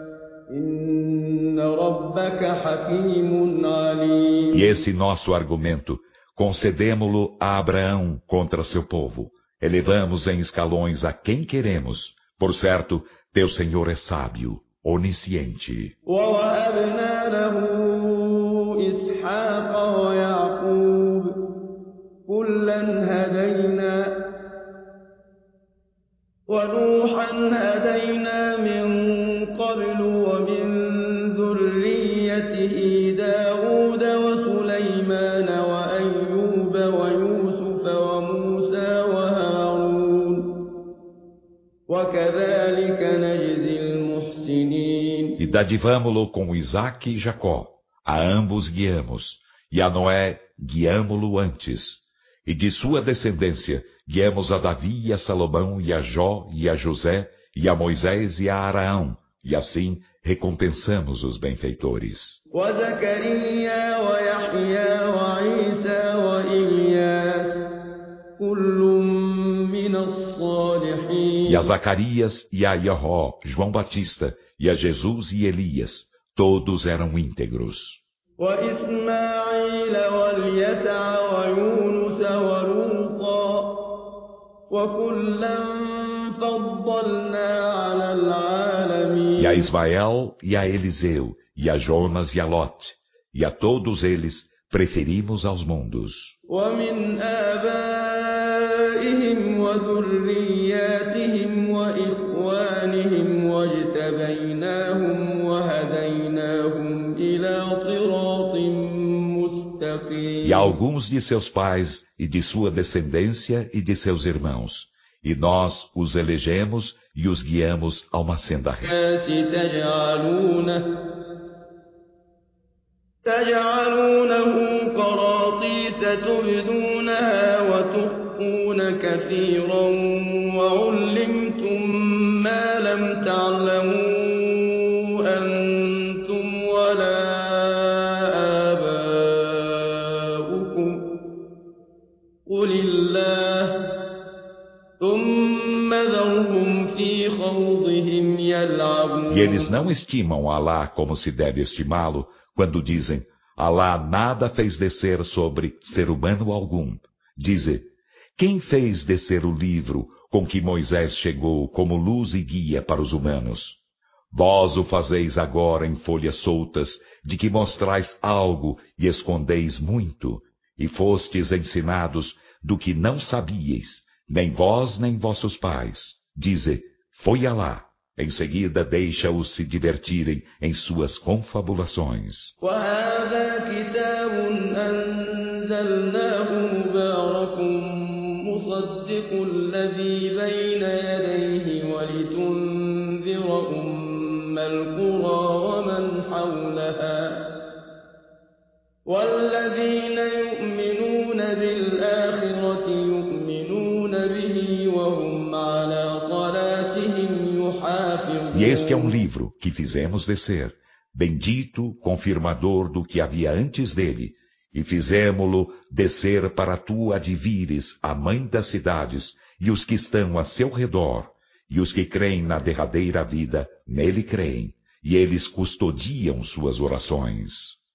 إن ربك حكيم عليم. E esse nosso argumento concedemo-lo a Abraão contra seu povo. Elevamos em escalões a quem queremos. Por certo, teu Senhor é sábio, onisciente. ووهبنا له إسحاق dadivamo-lo com Isaque e Jacó, a ambos guiamos, e a Noé guiamo-lo antes, e de sua descendência guiamos a Davi e a Salomão e a Jó e a José e a Moisés e a Araão, e assim recompensamos os benfeitores. E a Zacarias e a Iahó, João Batista, e a Jesus e Elias, todos eram íntegros. E a Ismael e a Eliseu, e a Jonas e a Lot, e a todos eles preferimos aos mundos. E a alguns de seus pais, e de sua descendência, e de seus irmãos, e nós os elegemos e os guiamos a uma senda reta. E eles não estimam Alá como se deve estimá-lo, quando dizem, Alá nada fez descer sobre ser humano algum. Dize, quem fez descer o livro com que Moisés chegou como luz e guia para os humanos? Vós o fazeis agora em folhas soltas, de que mostrais algo e escondeis muito, e fostes ensinados do que não sabíeis, nem vós nem vossos pais. Dize, foi Alá. Em seguida, deixa-os se divertirem em suas confabulações. E este é um livro que fizemos descer, bendito, confirmador do que havia antes dele, e fizemo-lo descer para tu advires a mãe das cidades e os que estão a seu redor, e os que creem na derradeira vida, nele creem, e eles custodiam suas orações.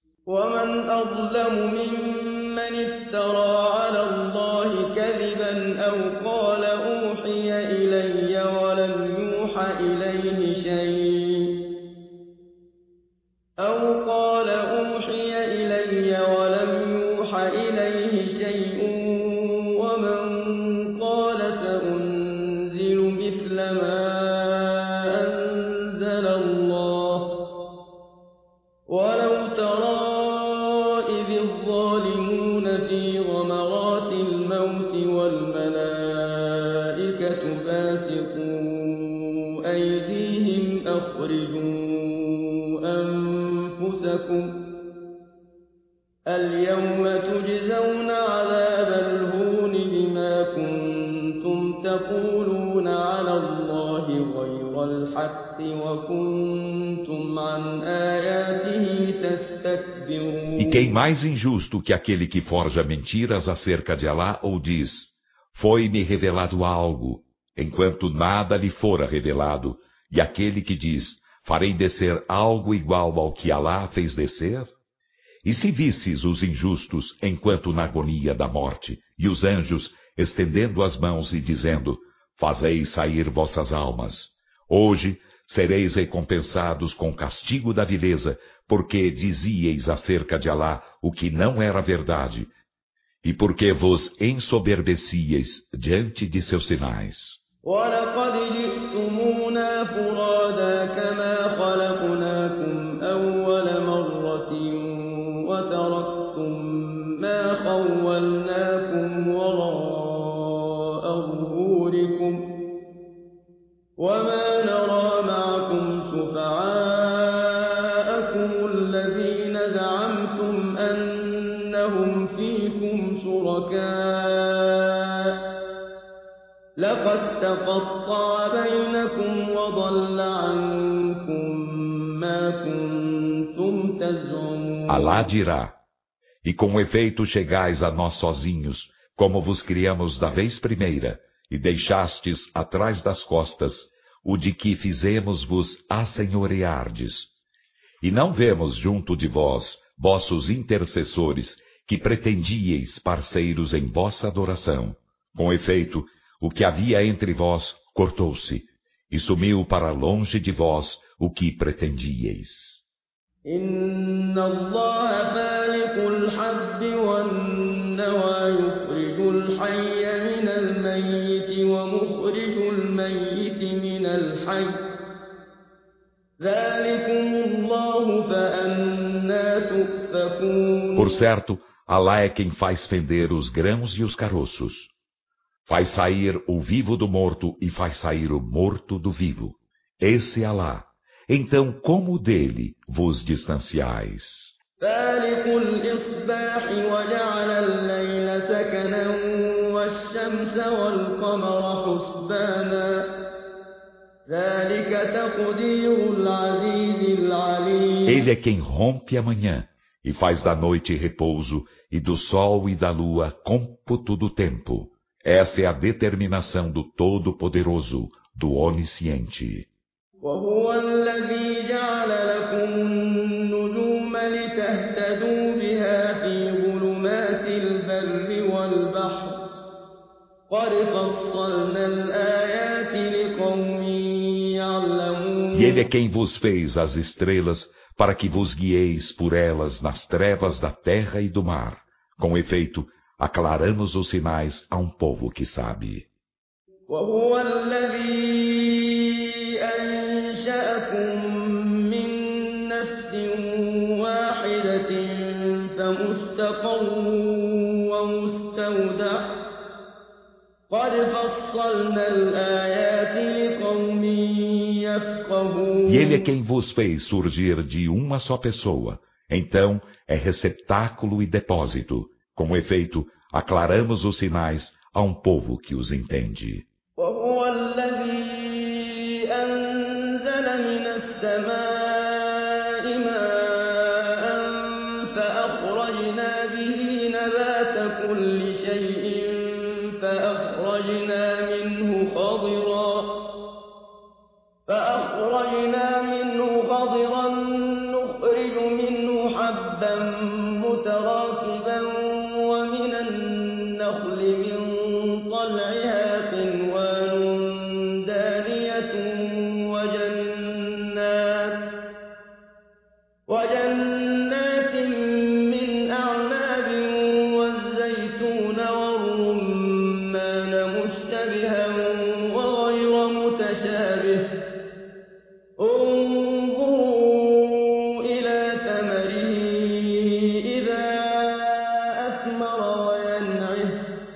E quem mais injusto que aquele que forja mentiras acerca de Alá ou diz, foi-me revelado algo, enquanto nada lhe fora revelado, e aquele que diz, farei descer algo igual ao que Alá fez descer? E se visses os injustos enquanto na agonia da morte, e os anjos estendendo as mãos e dizendo, fazei sair vossas almas. Hoje sereis recompensados com castigo da vileza, porque dizieis acerca de Alá o que não era verdade, e porque vos ensoberbecieis diante de seus sinais. وما نرى معكم شفعاءكم إنهم فيكم شركاء لقد تقطع بينكم وضل عنكم ما كنتم تزعمون. Alá dirá: e com efeito chegais a nós sozinhos, como vos criamos da vez primeira, e deixastes atrás das costas o de que fizemos-vos assenhoreardes. E não vemos junto de vós, vossos intercessores, que pretendíeis parceiros em vossa adoração. Com efeito, o que havia entre vós cortou-se, e sumiu para longe de vós o que pretendíeis. إن الله فالق الحب والنوى يخرج الحي من الميت ومخرج الميت من الحي ذلكم الله فأنى تؤفكون. Por certo, Alá é quem faz fender os grãos e os caroços. Faz sair o vivo do morto e faz sair o morto do vivo. Esse é Alá. Então, como dele vos distanciais? فالق الإصباح وجعل الليل سكنا والشمس والقمر حسبانا ذلك تقدير العزيز العليم. Ele é quem rompe a manhã e faz da noite repouso e do sol e da lua cômputo do tempo. Essa é a determinação do Todo-Poderoso, do Onisciente. وهو الذي جعل لكم النجوم لتهتدوا بها في ظلمات البر والبحر قد فصلنا الآيات لقوم يعلمون. E ele é quem vos fez as estrelas para que vos guieis por elas nas trevas da terra e do mar. Com efeito, aclaramos os sinais a um povo que sabe. وهو الذي أنشأكم من نفس واحدة فمستقر ومستودع قد فصلنا الآيات لقوم يفقهون. E ele é quem vos fez surgir de uma só pessoa. Então é receptáculo e depósito. Com efeito, aclaramos os sinais a um povo que os entende. وهو الذي أنزل من السماء ماء فأخرجنا به نبات كل شيء فأخرجنا منه خضرا نخرج منه حبا متراكبا ومن النخل من طلعها قنوان دانية وجنات من أعناب والزيتون والرمان مشتبها وغير متشابه انظروا إلى ثمره إذا أثمر وينعه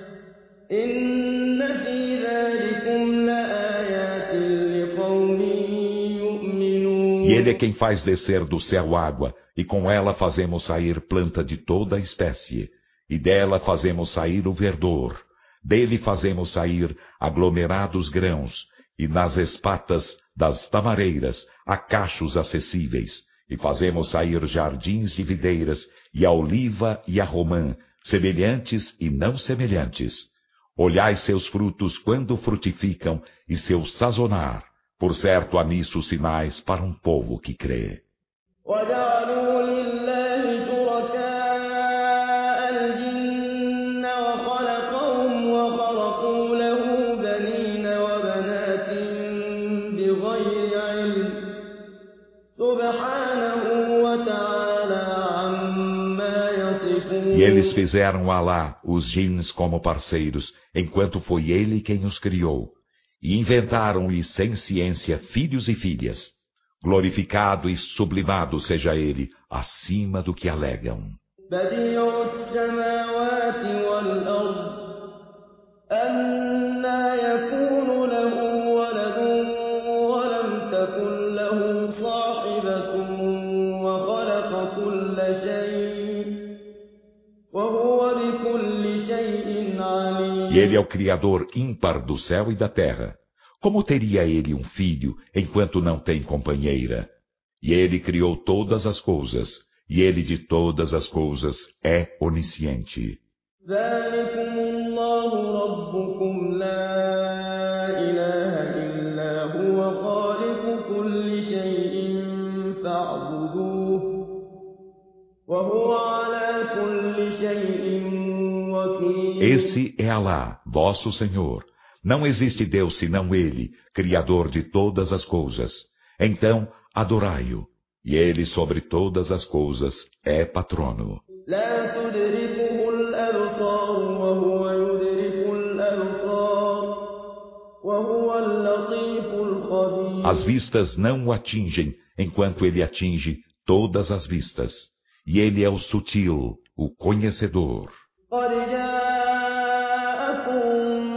إن في ذلكم لآيات لقوم يؤمنون. E ele é quem faz descer do céu água, e com ela fazemos sair planta de toda a espécie, e dela fazemos sair o verdor, dele fazemos sair aglomerados grãos, e nas espatas das tamareiras há cachos acessíveis, e fazemos sair jardins de videiras, e a oliva e a romã, semelhantes e não semelhantes. Olhai seus frutos quando frutificam, e seu sazonar. Por certo, há nisso sinais para um povo que crê. وجعلوا لله شركاء الجن وخلقهم وخرقوا له بنين وبنات بغير علم سبحانه وتعالى عما يصفون. E eles fizeram a Alá, os jins, como parceiros, enquanto foi ele quem os criou. E inventaram-lhe sem ciência filhos e filhas. Glorificado e sublimado seja ele, acima do que alegam. بديع السماوات والأرض أنى يكون له ولد ولم تكن له صاحبة وخلق كل شيء وهو E ele é o Criador ímpar do céu e da terra. Como teria ele um filho, enquanto não tem companheira? E ele criou todas as coisas, e ele de todas as coisas é onisciente. ذلكم الله ربكم لا إله إلا هو خالق كل شيء فاعبدوه وهو على كل شيء وكيل. Esse é Alá, vosso Senhor. Não existe Deus senão Ele, Criador de todas as coisas. Então, adorai-o. E Ele sobre todas as coisas é patrono. لا تدركه الأبصار وهو يدرك الأبصار وهو اللطيف الخبير. As vistas não o atingem, enquanto Ele atinge todas as vistas. E Ele é o sutil, o conhecedor. قد جاءكم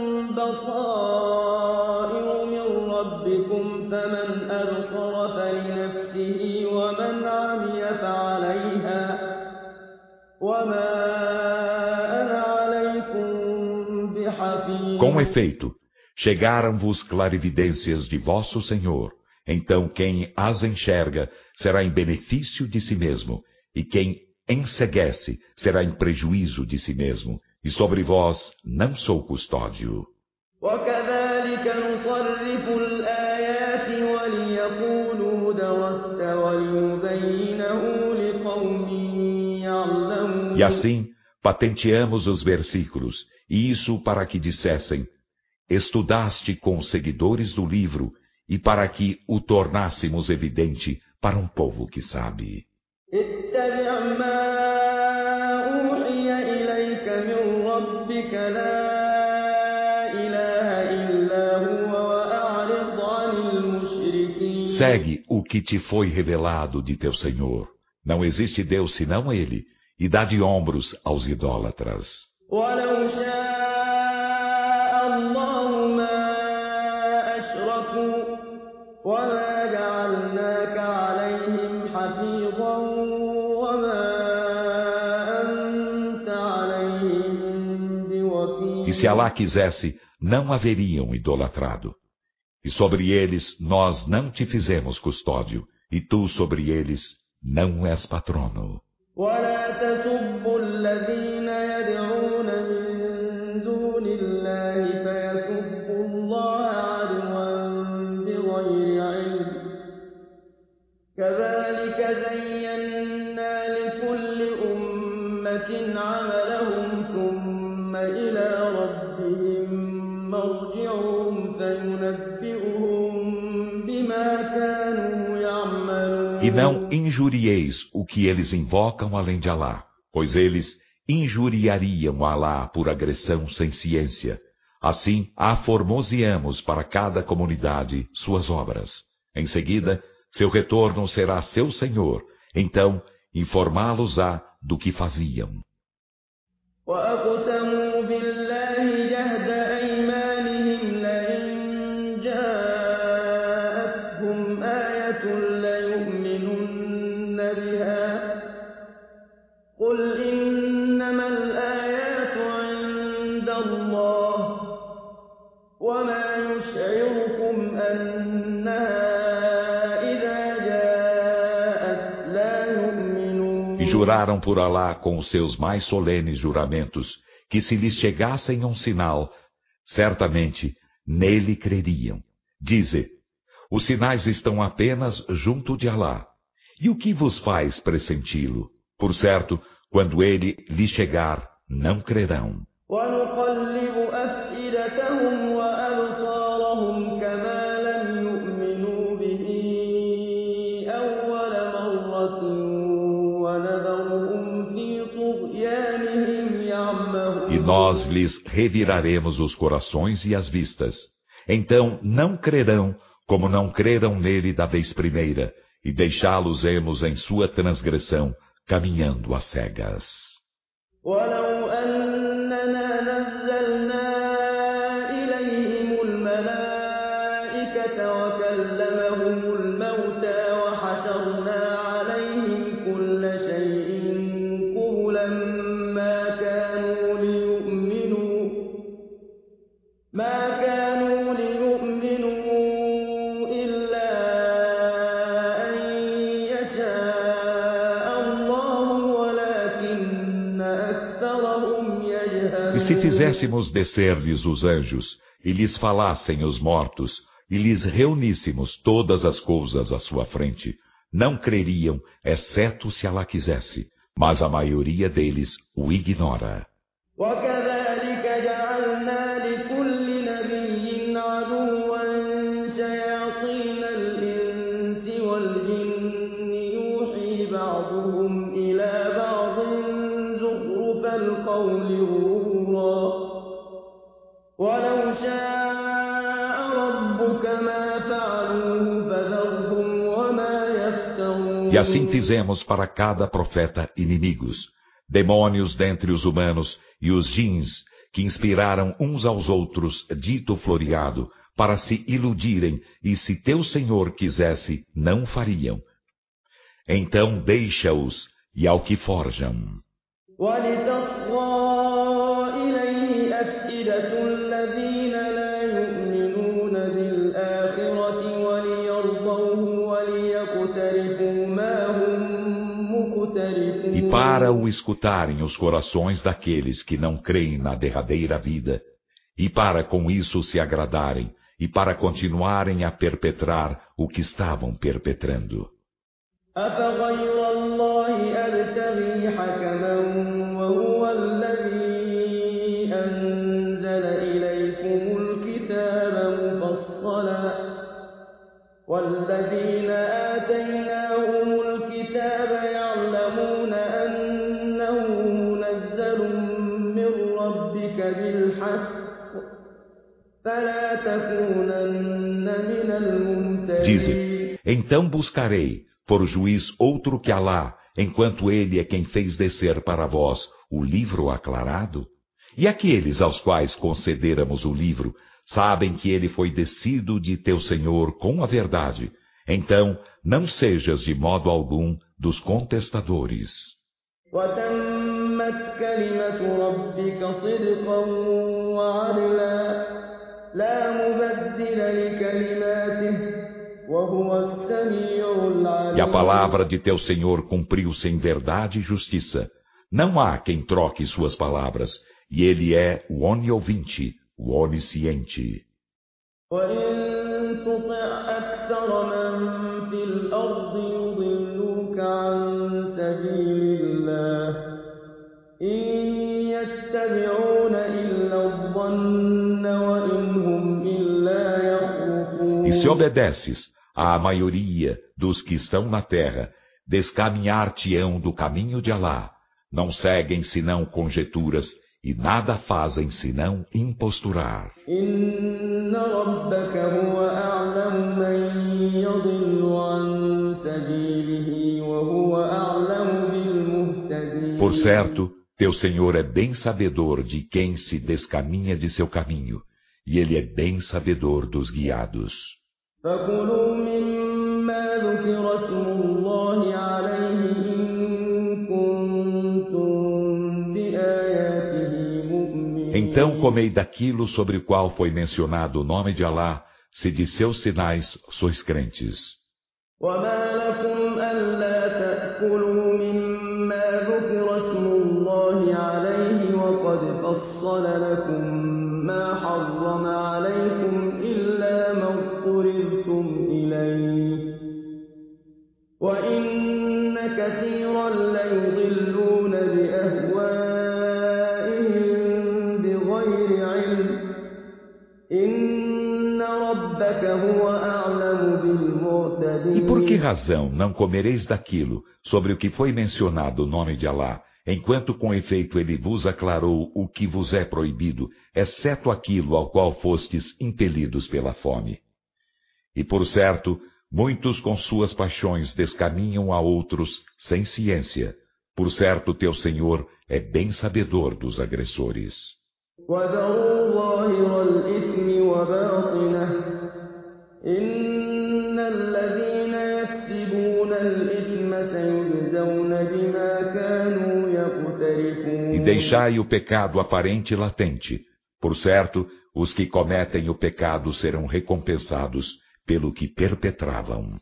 بصائر من ربكم فمن أبصر فلنفسه ومن عمي فعليها وما أنا عليكم بحفيظ. Com efeito, chegaram-vos clarividências de vosso Senhor. Então quem as enxerga será em benefício de si mesmo, e quem enceguece será em prejuízo de si mesmo, e sobre vós não sou custódio. وكذلك نصرف الآيات وليقولوا درست وليبينه لقوم يعلمون. E assim patenteamos os versículos, e isso para que dissessem: estudaste com os seguidores do livro, e para que o tornássemos evidente para um povo que sabe. اتبع ما أوحي إليك من ربك لا إله إلا هو وأعرض عن المشركين. Segue o que te foi revelado de teu Senhor. Não existe Deus senão Ele, e dá de ombros aos idólatras. ولو شاء الله ما أشركوا وما جعلناك عليهم حفيظا وما أنت عليهم بوكيل. E se Alá quisesse, não haveriam idolatrado. E sobre eles nós não te fizemos custódio, e tu sobre eles não és patrono. ولا تسبوا الذين يدعون من دون الله فيسبوا الله عدوا بغير علم كذلك زينا لكل أمة عملهم ثم إلى ربهم مرجعهم فينبئهم بما كانوا يعملون. E não injurieis o que eles invocam além de Alá, pois eles injuriariam Alá por agressão sem ciência. Assim, aformoseamos para cada comunidade suas obras. Em seguida, seu retorno será seu Senhor, então informá-los-á do que faziam. وأقسموا بالله جهد أيمانهم لئن جاءتهم آية ليؤمنن بها قل إنما الآيات عند الله وما يشعركم أنها إذا جاءت لا يؤمنون. E juraram por Alá com os seus mais solenes juramentos, que se lhes chegassem um sinal, certamente nele creriam. Dize, os sinais estão apenas junto de Alá. E o que vos faz pressenti-lo? Por certo, quando ele lhes chegar, não crerão. ونقلب أفئدتهم وأبصارهم كما لم يؤمنوا به أول مرة ونذرهم في طغيانهم يعمهون. E nós lhes reviraremos os corações e as vistas. Então não crerão, como não creram nele da vez primeira, e deixá-los-emos em sua transgressão, caminhando às cegas. ولو أننا نزلنا إليهم الملائكة وكلمهم الموتى وحشرنا عليهم كل شيء قبلا ما كانوا ليؤمنوا se fizéssemos descer-lhes os anjos, e lhes falassem os mortos, e lhes reuníssemos todas as coisas à sua frente, não creriam, exceto se Allah quisesse, mas a maioria deles o ignora. وكذلك جعلنا لكل نبي عدوا شياطين الإنس والجن يوحي بعضهم إلى بعض زخرف القول غرورا ولو شاء ربك ما فعلوه فذرهم وما يفترون. E assim fizemos para cada profeta inimigos, demônios dentre os humanos e os jins, que inspiraram uns aos outros dito floreado, para se iludirem, e se teu Senhor quisesse, não fariam. Então deixa-os, e ao que forjam. E para o escutarem os corações daqueles que não creem na derradeira vida, e para com isso se agradarem, e para continuarem a perpetrar o que estavam perpetrando. والذين آتيناهم الكتاب يعلمون أنه منزل من ربك بالحق فلا تكونن من الممترين. Dizem, então buscarei, por juiz, outro que Alá, enquanto ele é quem fez descer para vós o livro aclarado? E aqueles aos quais concederamos o livro, sabem que ele foi descido de teu Senhor com a verdade. Então, não sejas de modo algum dos contestadores. E a palavra de teu Senhor cumpriu-se em verdade e justiça. Não há quem troque suas palavras, e ele é o oniovinte, o onisciente. E se obedeces à maioria dos que estão na terra, descaminhar-te-ão do caminho de Alá. Não seguem senão conjeturas, e nada fazem senão imposturar. Por certo, teu Senhor é bem sabedor de quem se descaminha de seu caminho, e ele é bem sabedor dos guiados. Então comei daquilo sobre o qual foi mencionado o nome de Alá, se de seus sinais sois crentes. E por que razão não comereis daquilo sobre o que foi mencionado o nome de Alá, enquanto com efeito ele vos aclarou o que vos é proibido, exceto aquilo ao qual fostes impelidos pela fome? E por certo, muitos com suas paixões descaminham a outros sem ciência. Por certo, teu Senhor é bem sabedor dos agressores. E deixai o pecado aparente e latente. Por certo, os que cometem o pecado serão recompensados pelo que perpetravam.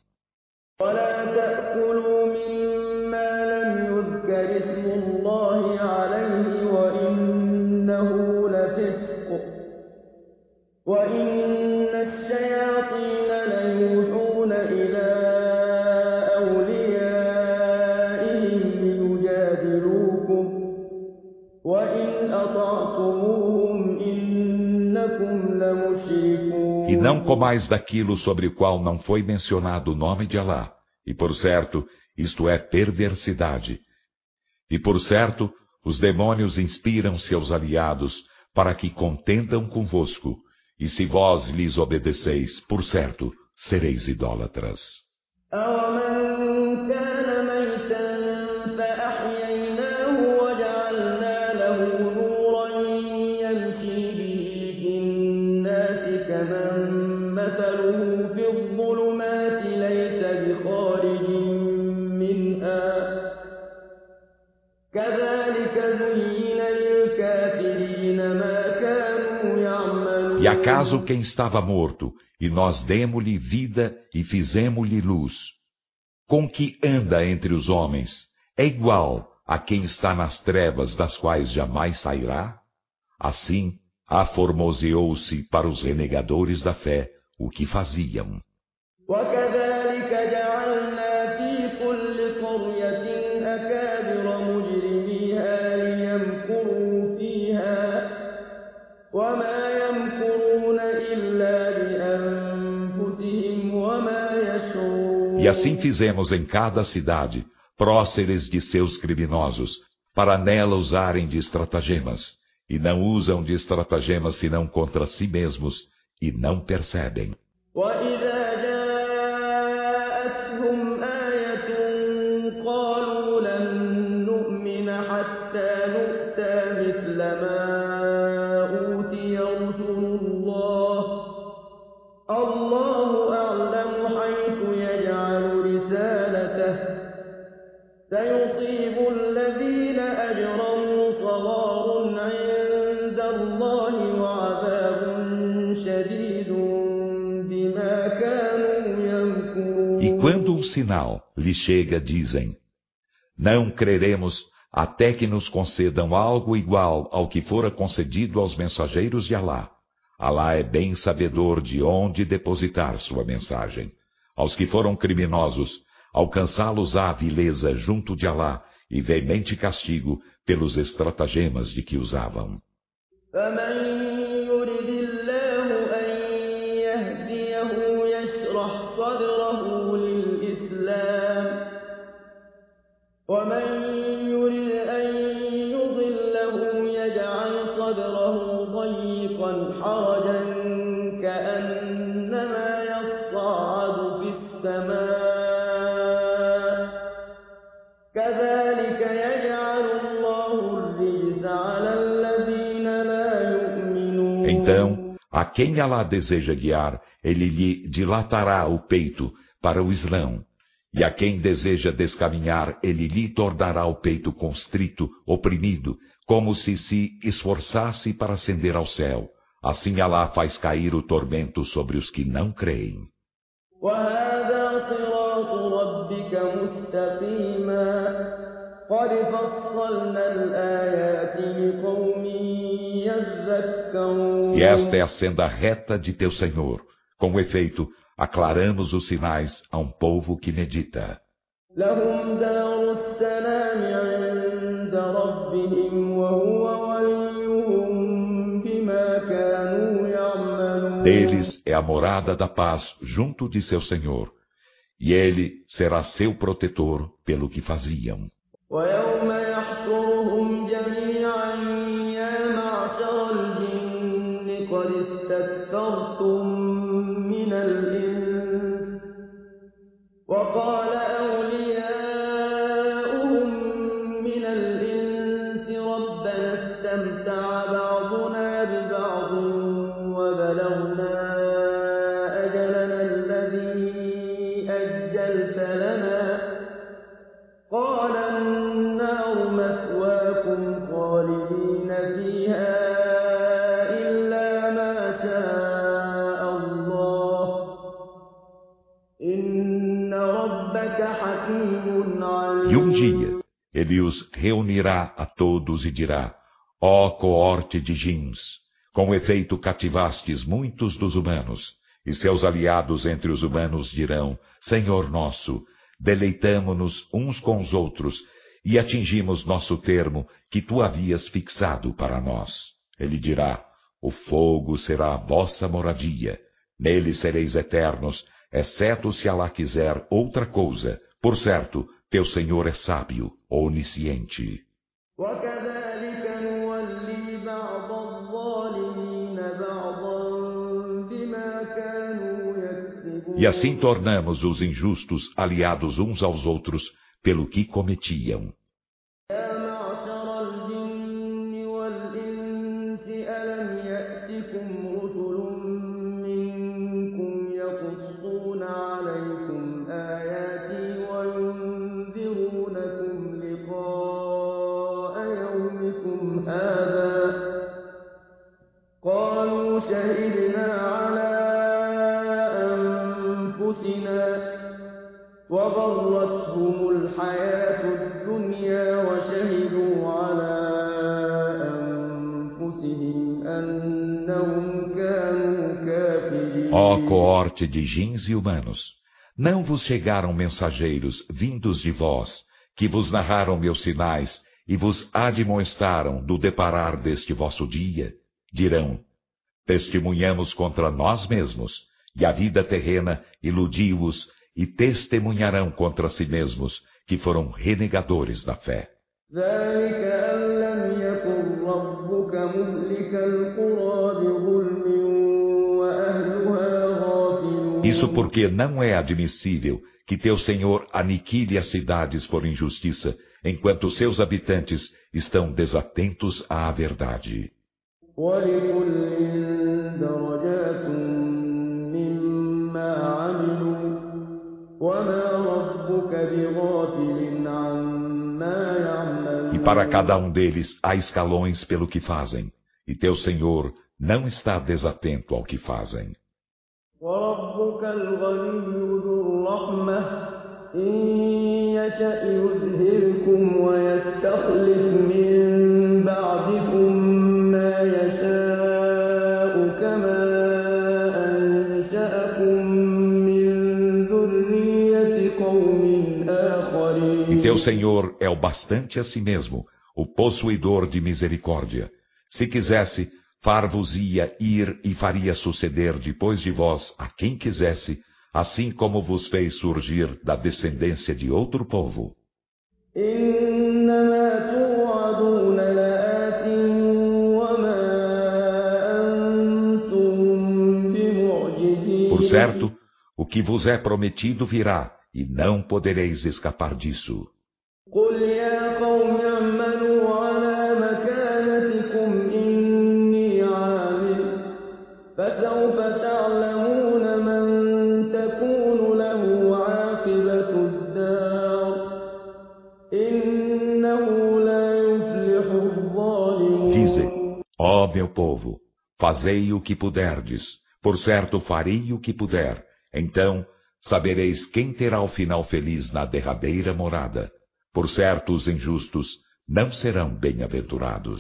قَطَعْتُمُوهُمْ إِنَّكُمْ لَمُشْرِكُونَ. E não comais daquilo sobre o qual não foi mencionado o nome de Alá, e por certo, isto é perversidade. E por certo, os demônios inspiram seus aliados para que contendam convosco, e se vós lhes obedeceis, por certo, sereis idólatras. أَوَمَنْ كَانَ مَيْتًا فَأَحْيَيْنَاهُ وَجَعَلْنَا لَهُ نُورًا يَمْشِي بِهِ فِي النَّاسِ كَمَن مَّثَلُهُ فِي الظُّلُمَاتِ لَيْسَ بِخَارِجٍ مِّنْهَا كَذَلِكَ زُيِّنَ لِلْكَافِرِينَ مَا كَانُوا يَعْمَلُونَ. E acaso quem estava morto, e nós demo-lhe vida e fizemo-lhe luz, com que anda entre os homens, é igual a quem está nas trevas das quais jamais sairá? Assim, aformoseou-se para os renegadores da fé o que faziam. وَكَذَلِكَ جَعَلْنَا فِي كُلِّ قَرْيَةٍ أَكَابِرَ مُجْرِمِيهَا لِيَمْكُرُوا فِيهَا وَمَا يَمْكُرُونَ إِلَّا بِأَنفُسِهِمْ وَمَا يَشْعُرُونَ. E assim fizemos em cada cidade próceres de seus criminosos, para nela usarem de estratagemas, e não usam de estratagemas senão contra si mesmos, e não percebem. وَإِذَا جَاءَتْهُمْ آيَةٌ قَالُوا لَن نُّؤْمِنَ حَتَّىٰ نُؤْتَىٰ مِثْلَ مَا أُوتِيَ رُسُلُ اللَّهِ اللَّهُ أَعْلَمُ حَيْثُ يَجْعَلُ رِسَالَتَهُ سَيُصِيبُ الَّذِينَ أَجْرَمُوا صَغَارٌ عِندَ اللَّهِ وَعَذَابٌ شَدِيدٌ بِمَا كَانُوا يَمْكُرُونَ. E quando um sinal lhe chega, dizem: não creremos até que nos concedam algo igual ao que fora concedido aos mensageiros de Alá. Alá é bem sabedor de onde depositar sua mensagem. Aos que foram criminosos, alcançá-los-á vileza junto de Alá e veemente castigo pelos estratagemas de que usavam. فَمَن يُرِدِ اللَّهُ أَن يَهْدِيَهُ يَشْرَحْ صَدْرَهُ لِلْإِسْلَامِ وَمَن يُرِدْ أَن يُضِلَّهُ يَجْعَلْ صَدْرَهُ ضَيِّقًا حَرَجًا كَأَنَّمَا يَصَّعَّدُ فِي السَّمَاءِ كَذَلِكَ يَجْعَلُ اللَّهُ الرِّجْزَ عَلَى الَّذِينَ لَا يُؤْمِنُونَ. Então, a quem Alá deseja guiar, ele lhe dilatará o peito para o Islão. E a quem deseja descaminhar, ele lhe tornará o peito constrito, oprimido, como se esforçasse para ascender ao céu. Assim Alá faz cair o tormento sobre os que não creem. وَهَذَا صِرَاطُ رَبِّكَ مُسْتَقِيمًا قَدْ فَصَّلْنَا الْآيَاتِ لِقَوْمٍ يَذَّكَّرُونَ. E esta é a senda reta de teu Senhor. Com efeito, aclaramos os sinais a um povo que medita. لَهُمْ دَارُ السَّلَامِ عِندَ رَبِّهِمْ وَهُوَ وَلِيُّهُم بِمَا كَانُوا يَعْمَلُونَ. Deles é a morada da paz junto de seu Senhor, e ele será seu protetor pelo que faziam. وَيَوْمَ يَحْشُرُهُمْ جَمِيعًا يَا مَعْشَرَ الْجِنِّ قَدِ اسْتَكْثَرْتُم مِّنَ الْإِنسِ وَقَالَ أَوْلِيَاؤُهُم مِّنَ الْإِنسِ رَبَّنَا اسْتَمْتَعَ بَعْضُنَا بِبَعْضٍ وَبَلَغْنَا أَجَلَنَا الَّذِي أَجَّلْتَ لَنَا قَالَ النَّارُ مَثْوَاكُمْ خَالِدِينَ فِيهَا إِلَّا مَا شَاءَ اللَّهُ إِنَّ رَبَّكَ حَكِيمٌ عَلِيمٌ. E um dia ele os reunirá a todos e dirá: ó coorte de jins, com efeito cativastes muitos dos humanos, e seus aliados entre os humanos dirão: Senhor nosso, deleitamo-nos uns com os outros, e atingimos nosso termo que tu havias fixado para nós. Ele dirá: o fogo será a vossa moradia, nele sereis eternos, exceto se Alá quiser outra coisa. Por certo, teu Senhor é sábio, onisciente. E assim tornamos os injustos aliados uns aos outros pelo que cometiam. وغرتهم الحياة الدنيا وشهدوا على أنفسهم أنهم كانوا كافرين. Ó coorte de jins e humanos, não vos chegaram mensageiros vindos de vós, que vos narraram meus sinais e vos admoestaram do deparar deste vosso dia? Dirão: testemunhamos contra nós mesmos, e a vida terrena iludiu-os, e testemunharão contra si mesmos que foram renegadores da fé. Isso porque não é admissível que teu Senhor aniquile as cidades por injustiça, enquanto seus habitantes estão desatentos à verdade. E para cada um deles há escalões pelo que fazem, e teu Senhor não está desatento ao que fazem. E teu Senhor é o bastante a si mesmo, o possuidor de misericórdia. Se quisesse, far-vos-ia ir e faria suceder depois de vós a quem quisesse, assim como vos fez surgir da descendência de outro povo. Por certo, o que vos é prometido virá, e não podereis escapar disso. Dize: ó meu povo, fazei o que puderdes, por certo farei o que puder, então sabereis quem terá o final feliz na derradeira morada. Por certo, os injustos não serão bem-aventurados.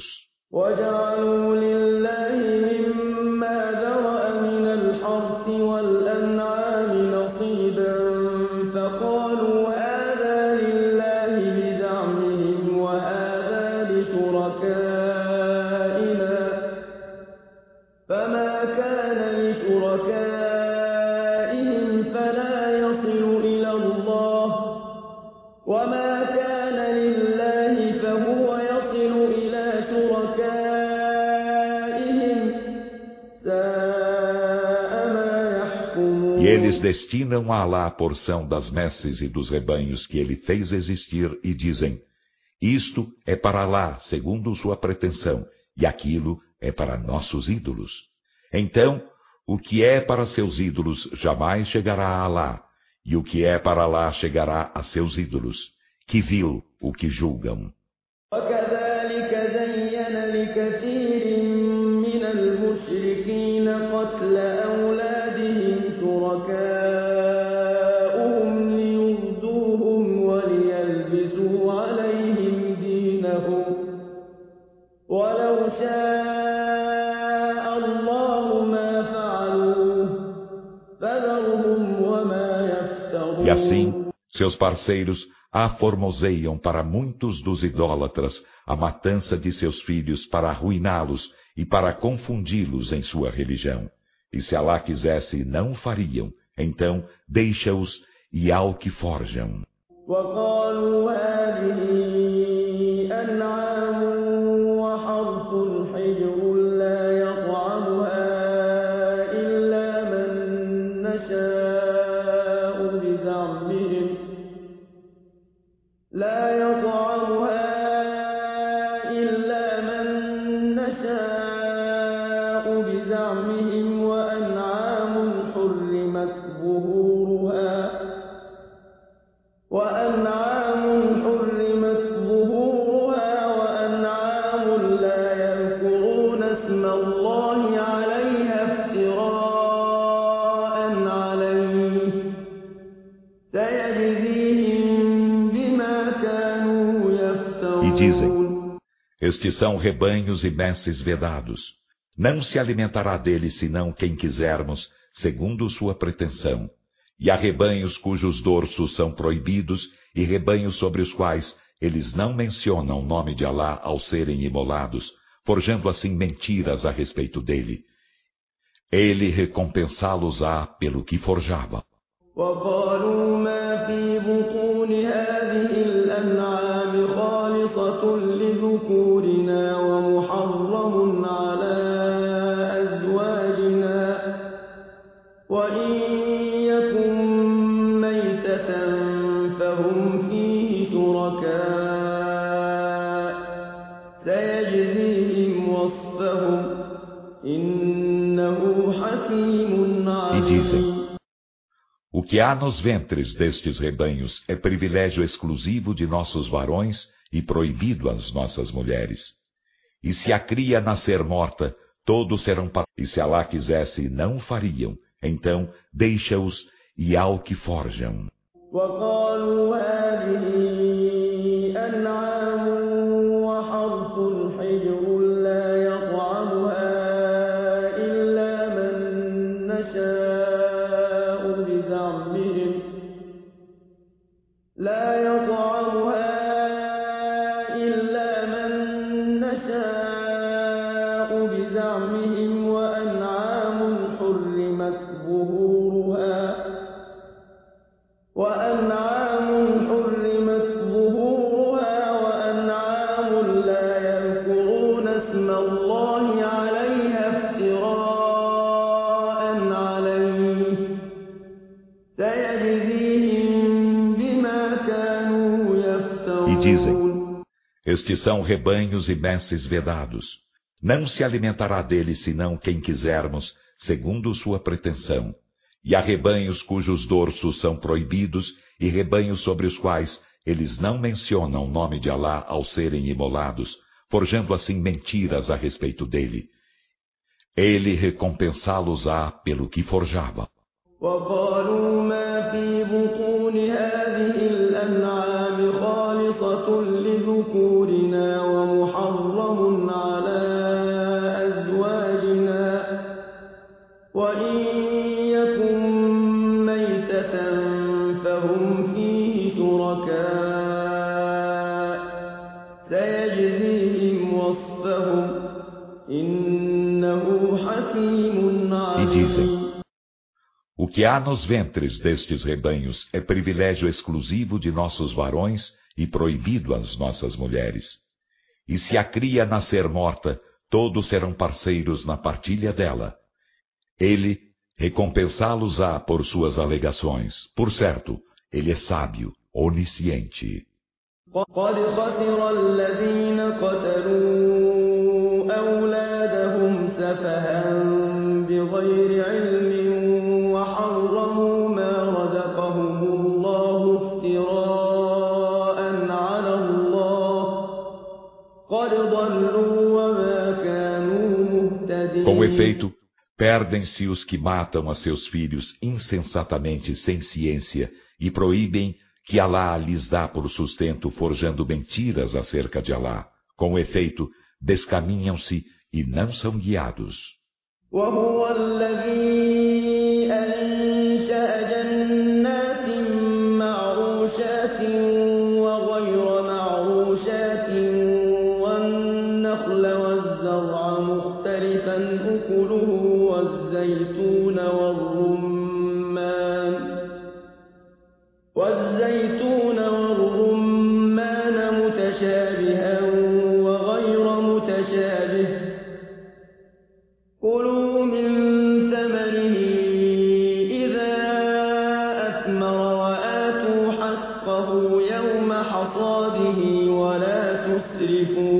E eles destinam a Alá a porção das messes e dos rebanhos que ele fez existir e dizem: isto é para Alá, segundo sua pretensão, e aquilo é para nossos ídolos. Então, o que é para seus ídolos jamais chegará a Alá, e o que é para Alá chegará a seus ídolos. Que vil o que julgam. E assim, seus parceiros aformoseiam para muitos dos idólatras a matança de seus filhos para arruiná-los e para confundi-los em sua religião. E se Alá quisesse, não o fariam. Então, deixa-os e ao que forjam. وقالوا هذه أنعام وحرث حجر لا يطعمها إلا من نشاء بزعمهم وأنعام حرمت ظهورها وأنعام لا يذكرون اسم الله عليها افتراء عليه سيجزيهم بما كانوا E dizem, يفترون. estes são rebanhos e messes vedados. Não se alimentará deles senão quem quisermos, segundo sua pretensão. E há rebanhos cujos dorsos são proibidos e rebanhos sobre os quais eles não mencionam o nome de Alá ao serem imolados, forjando assim mentiras a respeito dele. Ele recompensá-los-á pelo que forjavam. وقالوا ما في بطون هذه الأنعام خالصة لذكورنا ومحرم على أزواجنا وإن يكن ميتة فهم فيه شركاء سيجزيهم وصفهم إنه حكيم عليم. O que há nos ventres destes rebanhos é privilégio exclusivo de nossos varões e proibido às nossas mulheres. E se a cria nascer morta, todos serão e se Alá quisesse, não o fariam. Então, deixa-os e ao que forjam. وقالوا هذه أنعام وحرث حجر لا يطعمها إلا من نشاء بزعمهم وأنعام حرمت ظهورها وأنعام لا يذكرون اسم الله عليها افتراء عليه سيجزيهم بما كانوا يفترون. E dizem, estes são rebanhos e messes vedados. Não se alimentará deles senão quem quisermos, segundo sua pretensão. E há rebanhos cujos dorsos são proibidos e rebanhos sobre os quais eles não mencionam o nome de Alá ao serem imolados, forjando assim mentiras a respeito dele. Ele recompensá-los-á pelo que forjavam. وقالوا ما في بطون هذه الأنعام خالصة لذكورنا ومحرم على أزواجنا وإن يكن ميتة فهم فيه شركاء سيجزيهم وصفهم إنه حكيم عليم. O que há nos ventres destes rebanhos é privilégio exclusivo de nossos varões e proibido às nossas mulheres. E se a cria nascer morta, todos serão parceiros na partilha dela. Ele recompensá-los-á por suas alegações. Por certo, ele é sábio, onisciente. قد خسر الذين قتلوا أولادهم سفها بغير علم وحرموا ما رزقهم الله افتراء على الله قد ضلوا وما كانوا مهتدين. Com efeito, perdem-se os que matam a seus filhos insensatamente sem ciência e proíbem que Alá lhes dá por sustento forjando mentiras acerca de Alá. Com efeito, descaminham-se e não são guiados. وهو الذي أنشأ جنات معروشات أكله والزيتون والرمان متشابها وغير متشابه كلوا من ثمره إذا أثمر وآتوا حقه يوم حصاده ولا تسرفوا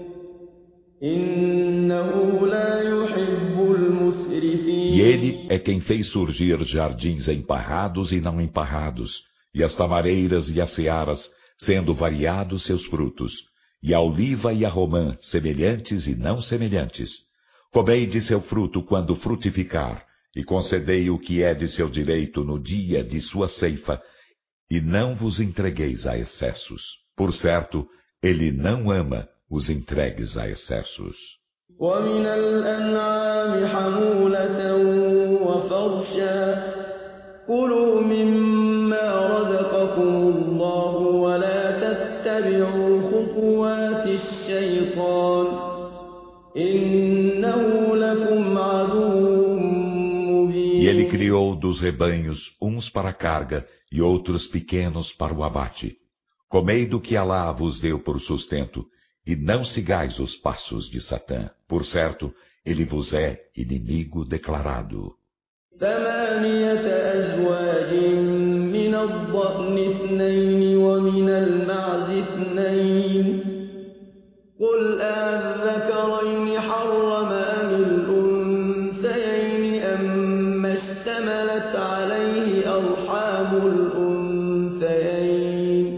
إنه لا يحب المسرفين. E ele é quem fez surgir jardins emparrados e não emparrados, e as tamareiras e as searas, sendo variados seus frutos, e a oliva e a romã, semelhantes e não semelhantes. Comei de seu fruto quando frutificar, e concedei o que é de seu direito no dia de sua ceifa, e não vos entregueis a excessos. Por certo, ele não ama os entregues a excessos. ومن الأنعام حمولة وفرشا كلوا مما رزقكم الله ولا تتبعوا خطوات الشيطان إنه لكم عدو مبين. E ele criou dos rebanhos uns para a carga e outros pequenos para o abate. Comei do que Alá vos deu por sustento, e não sigais os passos de Satã. Por certo, ele vos é inimigo declarado. 8 أزواج من الضأن 2 ومن المعز 2 قل أذكرين حرم أم الأنثيين أما اشتملت عليه أرحام الأنثيين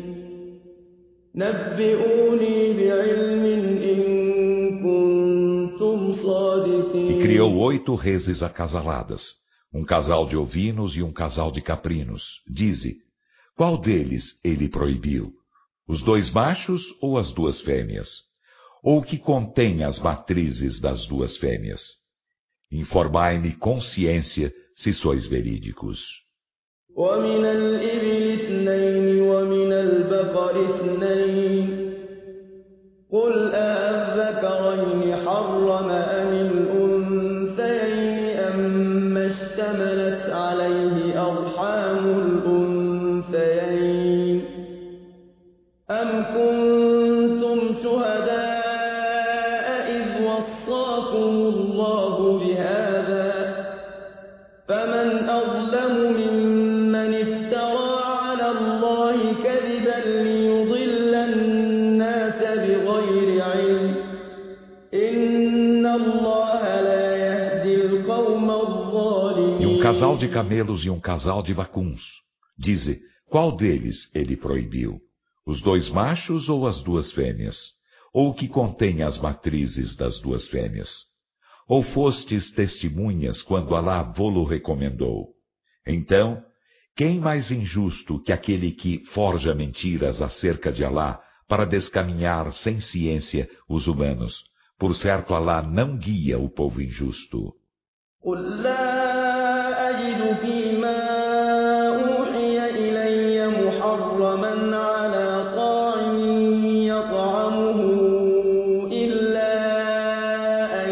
نبئوني بعلم إن كنتم صادقين. E criou 8 reses acasaladas, um casal de ovinos e um casal de caprinos. Dize, qual deles ele proibiu? Os 2 machos ou as 2 fêmeas? Ou o que contém as matrizes das 2 fêmeas? Informai-me com ciência se sois verídicos. ومن الإبل 2 ومن البقر 2 قل أذكرين حرم أم الأنثيين أما اشتملت عليه أرحام الأنثيين أم كنتم شهداء إذ وصاكم الله بهذا فمن أظلم ممن افترى على الله كذبا ليضل الناس بغير علم إن الله لا يهدي القوم الظالمين. E um casal de camelos e um casal de vacuns. Dize, qual deles ele proibiu? Os 2 machos ou as 2 fêmeas? Ou o que contém as matrizes das 2 fêmeas? Ou fostes testemunhas quando Alá vô-lo recomendou? Então, quem mais injusto que aquele que forja mentiras acerca de Alá para descaminhar sem ciência os humanos? Por certo, Alá não guia o povo injusto. قل لا أجد فيما أوحي إلي محرما على طاعم يطعمه إلا أن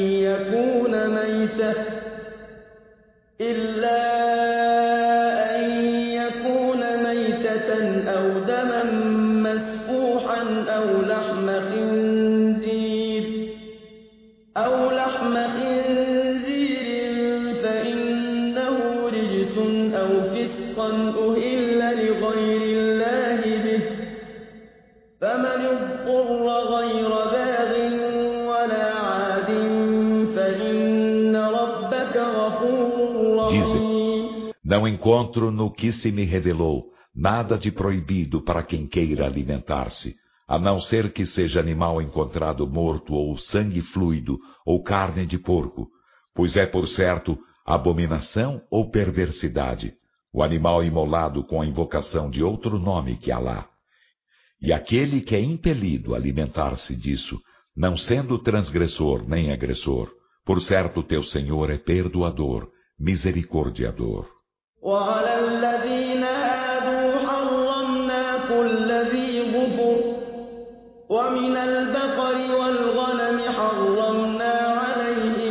يكون ميتة أو دما مسفوحا أو لحم خنزير فإنه رجس أو فسقا أهل لغير الله به فمن اضطر غير باغ ولا عاد فإن ربك غفور رحيم. Não encontro no que se me revelou nada de proibido para quem queira alimentar-se, a não ser que seja animal encontrado morto ou sangue fluido ou carne de porco, pois é por certo abominação ou perversidade o animal imolado com a invocação de outro nome que Alá. E aquele que é impelido a alimentar-se disso, não sendo transgressor nem agressor, por certo teu Senhor é perdoador, misericordiador. وعلى الذين هادوا حرمنا كل ذي ظفر ومن البقر والغنم حرمنا عليهم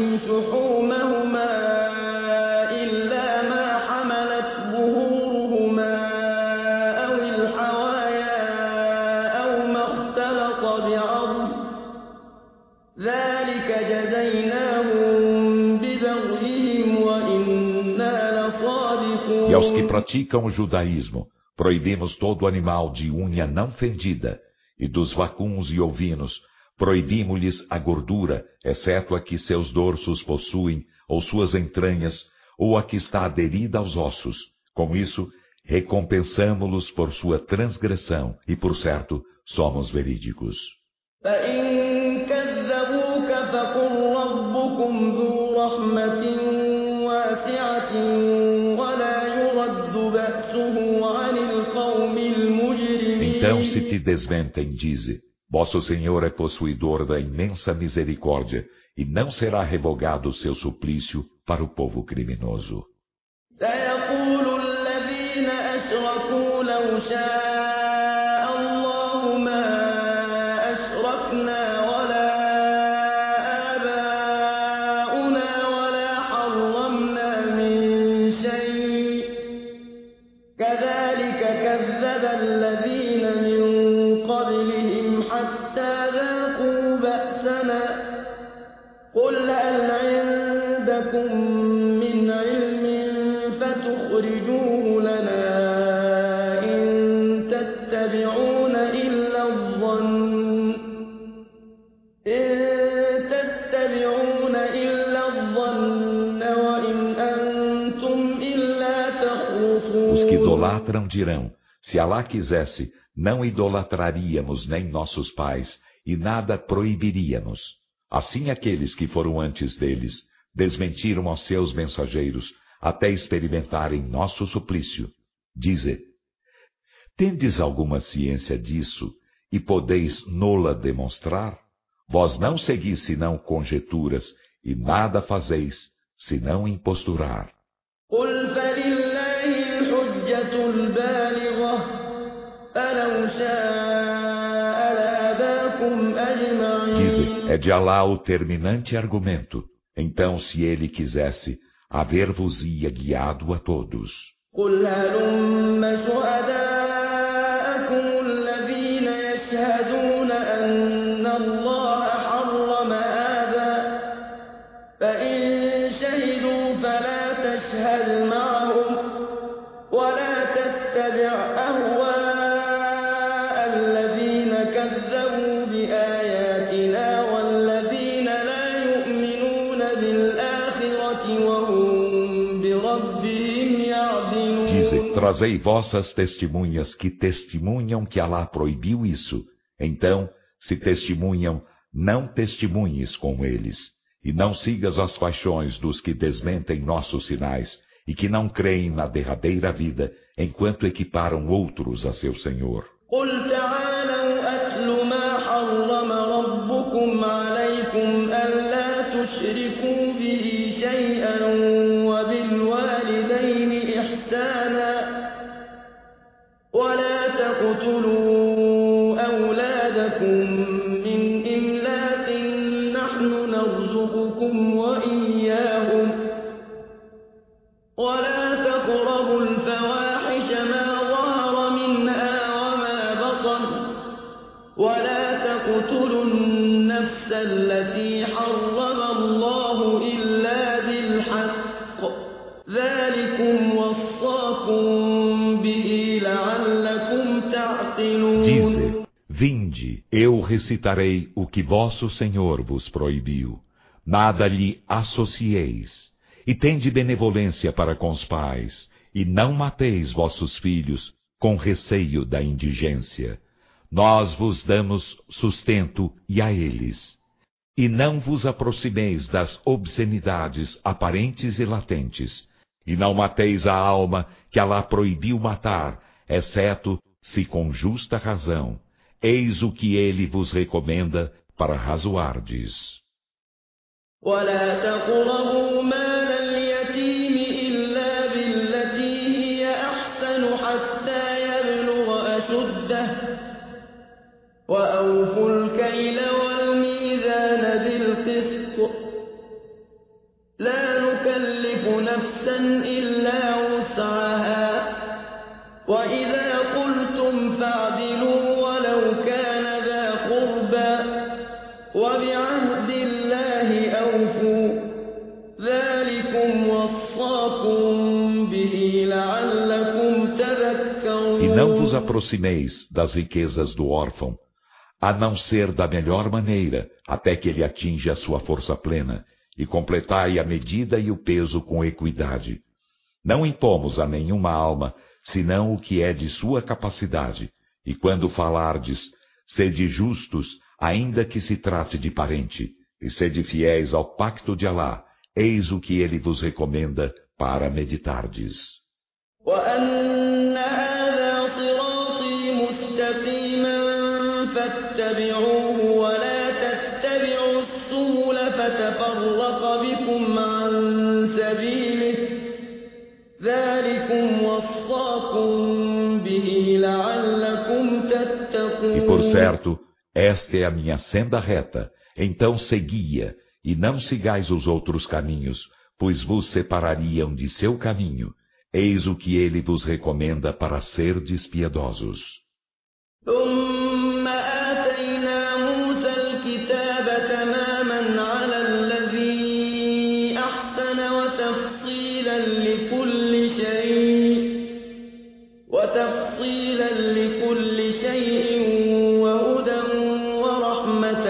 ذلك جزيناهم ببغيهم وإنا لصادقون. E aos que praticam o judaísmo, proibimos todo animal de unha não fendida, e dos vacuns e ovinos, proibimos-lhes a gordura, exceto a que seus dorsos possuem, ou suas entranhas, ou a que está aderida aos ossos. Com isso, recompensamo-los por sua transgressão, e por certo, somos verídicos. فإن كذبوك فقل ربكم ذو رحمة واسعة ولا يرد بأسه عن القوم المجرمين. Então, se te desmentem, dize: Vosso Senhor é possuidor da imensa misericórdia, e não será revogado o seu suplício para o povo criminoso. سيقول الذين أشركوا لو شاء الله ما أشركنا ولا آباؤنا ولا حرمنا من شيء كذلك كذب الذين من قبلهم حتى ذاقوا بأسنا قل هل عندكم من علم فتخرجوه لنا إن تتبعون إلا الظن وإن أنتم إلا تخرصون. Os que idolatram dirão: se Alá quisesse, não idolatraríamos nem nossos pais, e nada proibiríamos. Assim aqueles que foram antes deles desmentiram aos seus mensageiros, até experimentarem nosso suplício. Dize: tendes alguma ciência disso, e podeis nola demonstrar? Vós não seguis senão conjecturas, e nada fazeis, senão imposturar. قل فلله الحجة البالغة فلو شاء لهداكم أجمعين. Dize, é de Alá o terminante argumento. Então, se ele quisesse, haver-vos-ia guiado a todos. قل هلم شهداءكم الذين يشهدون أن الله حرم هذا فإن شهدوا فلا تشهد معهم ولا تتبع أهواء الذين كذبوا بآياتنا والذين لا يؤمنون بالآخرة وهم بربهم يعدلون. Dize, trazei vossas testemunhas que testemunham que Alá proibiu isso. Então, se testemunham, não testemunhes com eles. E não sigas as paixões dos que desmentem nossos sinais e que não creem na derradeira vida, enquanto equiparam outros a seu Senhor. قل تعالوا أتل ما حرم ربكم عليكم ألا تشركوا به شيئا وبالوالدين إحسانا ولا تقتلوا أولادكم من إملاق نحن نرزقكم وإياهم ولا تقربوا الفواحش ما ظهر منها وما بطن ولا تقتلوا النفس التي حرم الله إلا بالحق ذلكم وصاكم به لعلكم تعقلون. Dize, vinde, eu recitarei o que vosso Senhor vos proibiu. Nada lhe associeis. E tende benevolência para com os pais, e não mateis vossos filhos com receio da indigência. Nós vos damos sustento e a eles. E não vos aproximeis das obscenidades aparentes e latentes. E não mateis a alma que Alá proibiu matar, exceto se com justa razão. Eis o que ele vos recomenda para razoardes. ولا تقربوا مال اليتيم إلا بالتي هي أحسن حتى يبلغ أشده وأوفوا الكيل والميزان بالقسط لا نكلف نفسا إلا وسعها وإذا قلتم فاعدلوا ولو كان ذا قربى وبعهد الله أوفوا ذلكم وصاكم به لعلكم E não تذكرون. vos aproximeis das riquezas do órfão, a não ser da melhor maneira, até que ele atinja a sua força plena, e completai a medida e o peso com equidade. Não impomos a nenhuma alma, senão o que é de sua capacidade, e quando falardes, sede justos, ainda que se trate de parente, e sede fiéis ao pacto de Alá, eis o que ele vos recomenda para meditardes. وأن هذا صراطي مستقيما فاتبعوه ولا تتبعوا السبل فتفرق بكم عن سبيله ذلكم وصاكم به لعلكم E por تتقون. certo, esta é a minha senda reta, então segui-a, e não sigais os outros caminhos, pois vos separariam de seu caminho. Eis o que ele vos recomenda para serdes piedosos. ثم آتينا موسى الكتاب تماما على الذي أحسن وتفصيلا لكل شيء وهدى ورحمة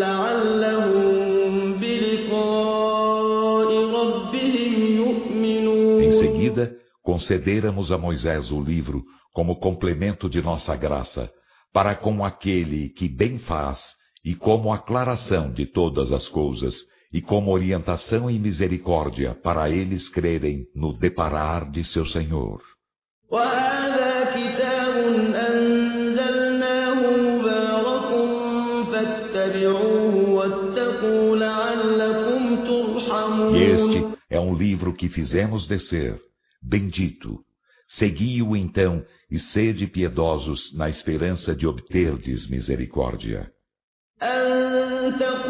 لعلهم بلقاء ربهم يؤمنون. Em seguida, concederamos a Moisés o livro como complemento de nossa graça, para com aquele que bem faz, e como aclaração de todas as coisas, e como orientação e misericórdia para eles crerem no deparar de seu Senhor. وهذا كتاب أنزلناه مبارك فاتبعوه واتقوا لعلكم ترحمون. E este é um livro que fizemos descer, bendito. Segui-o então e sede piedosos na esperança de obterdes misericórdia. أن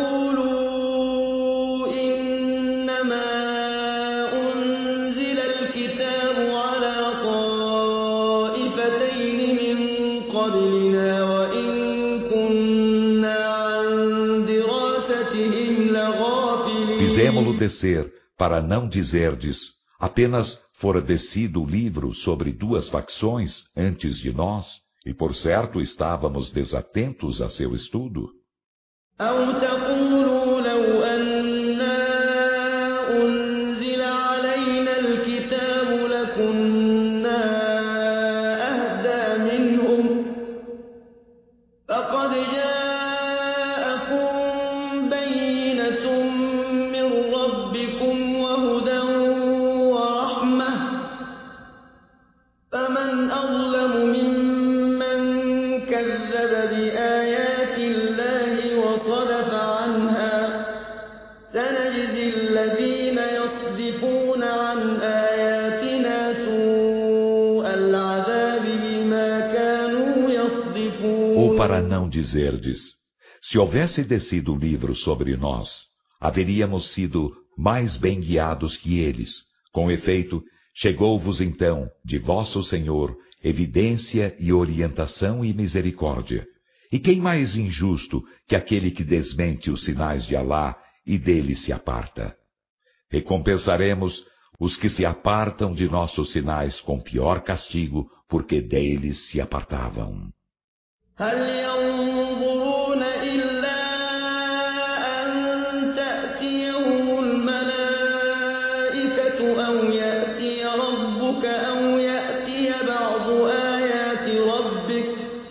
تقولوا إنما أنزل الكتاب على طائفتين من قبلنا وإن كنا عن دراستهم لغافلين. Fizemo-lo descer para não dizerdes, apenas fora descido o livro sobre duas facções antes de nós, e por certo estávamos desatentos a seu estudo. أو تقولوا لو أنا أنزل علينا الكتاب لكنا أهدى منهم فقد جاءكم بينة من ربكم وهدى ورحمة فمن أظلم ممن كذب بآيات الله وصدف عنها سنجزي الذين يصدفون عن آياتنا سوء العذاب بما كانوا يصدفون. Ou para não dizerdes, se houvesse descido o livro sobre nós, haveríamos sido mais bem guiados que eles. Com efeito, chegou-vos então, de vosso Senhor, evidência e orientação e misericórdia. E quem mais injusto que aquele que desmente os sinais de Alá e dele se aparta? Recompensaremos os que se apartam de nossos sinais com pior castigo, porque deles se apartavam. هل ينظرون إلا أن تأتيهم الملائكة أو يأتي ربك أو يأتي بعض آيات ربك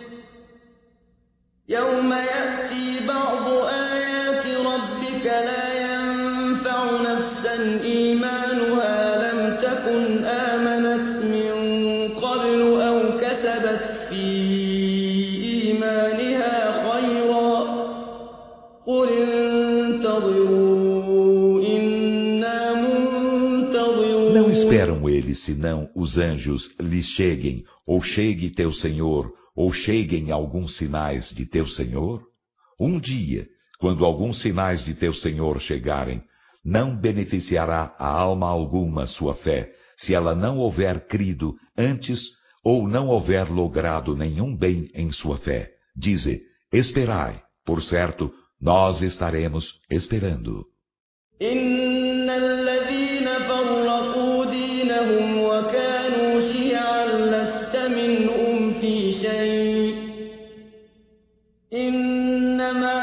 يوم يأتي بعض آيات ربك لا ينفع نفسا إيمانها لم تكن آمنت من قبل أو كسبت في إيمانها خيرا قل انتظروا إنا منتظرون. Não esperam eles senão os anjos lhes cheguem, ou chegue teu Senhor, ou cheguem alguns sinais de teu Senhor? Um dia, quando alguns sinais de teu Senhor chegarem, não beneficiará a alma alguma sua fé, se ela não houver crido antes ou não houver logrado nenhum bem em sua fé. Dize, esperai, por certo, nós estaremos esperando. إن الذين فرقوا دينهم وكانوا شيعا لست منهم في شيء إنما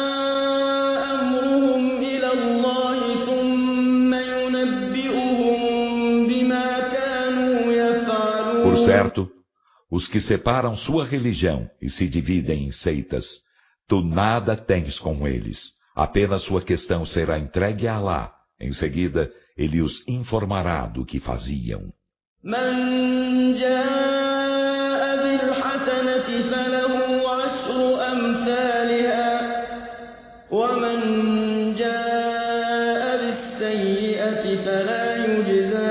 أمرهم إلى الله ثم ينبئهم بما كانوا يفعلون. Por certo, os que separam sua religião e se dividem em seitas, tu nada tens com eles. Apenas sua questão será entregue a Alá. Em seguida, ele os informará do que faziam. من جاء بالحسنة فله عشر أمثالها ومن جاء بالسيئة فلا يجزى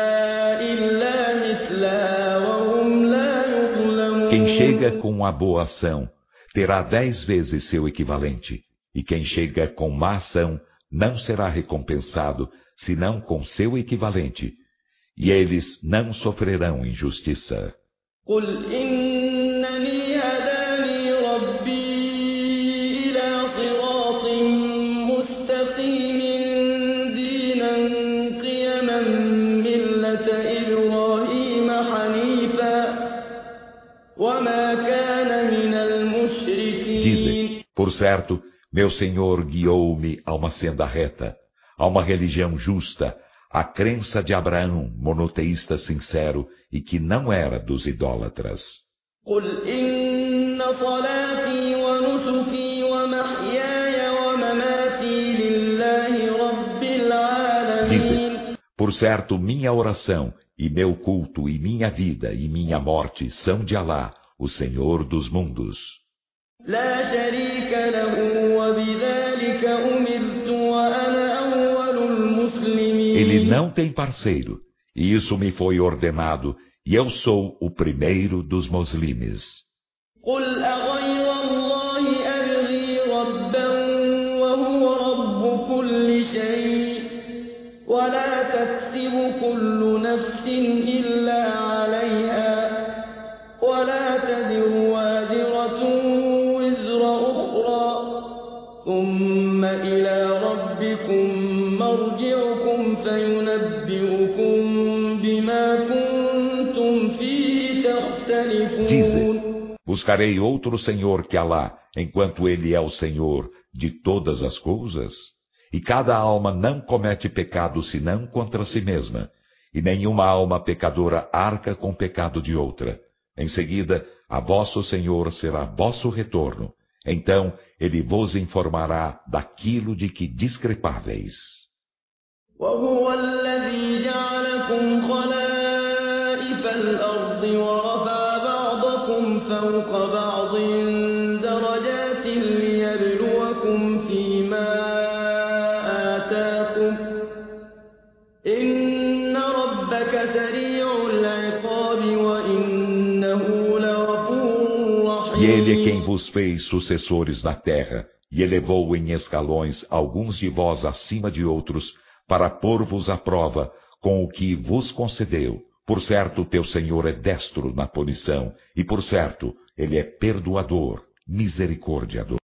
إلا مثلها وهم لا يظلمون. Quem chega com a boa ação terá 10 vezes seu equivalente. E quem chega com má ação não será recompensado, senão com seu equivalente. E eles não sofrerão injustiça. قل إنني هداني ربي إلى صراط مستقيم دينا قيما ملة إبراهيم حنيفا وما كان من المشركين. Dizem, por certo, meu Senhor guiou-me a uma senda reta, a uma religião justa, a crença de Abraão, monoteísta sincero e que não era dos idólatras. قل إن صلاتي ونسكي ومحياي ومماتي لله رب العالمين. Dizem, por certo, minha oração e meu culto e minha vida e minha morte são de Alá, o Senhor dos mundos. لا شريك له وبذلك أمرت وأنا أول المسلمين. Ele não tem parceiro, e isso me foi ordenado, e eu sou o primeiro dos muslimes. قل أغير الله أبغي ربا وهو رب كل شيء ولا تكسب كل نفس إلا عليها ولا تزر وازرة وزر أخرى ثم إلى ربكم مرجعكم فينبئكم بما كنتم فيه تختلفون. Dizem, buscarei outro Senhor que Alá, enquanto Ele é o Senhor de todas as coisas? E cada alma não comete pecado senão contra si mesma, e nenhuma alma pecadora arca com pecado de outra. Em seguida, a vosso Senhor será vosso retorno. Então, Ele vos informará daquilo de que discrepáveis. وهو الذي جعلكم خلائف الأرض ورفع بعضكم فوق بعض درجات ليبلوكم فيما آتاكم إن ربك سريع العقاب وإنه لغفور رحيم. E Ele é quem vos fez sucessores na terra, e elevou em escalões alguns de vós acima de outros, para pôr-vos à prova com o que vos concedeu. Por certo, teu Senhor é destro na punição, e por certo, Ele é perdoador, misericordiador.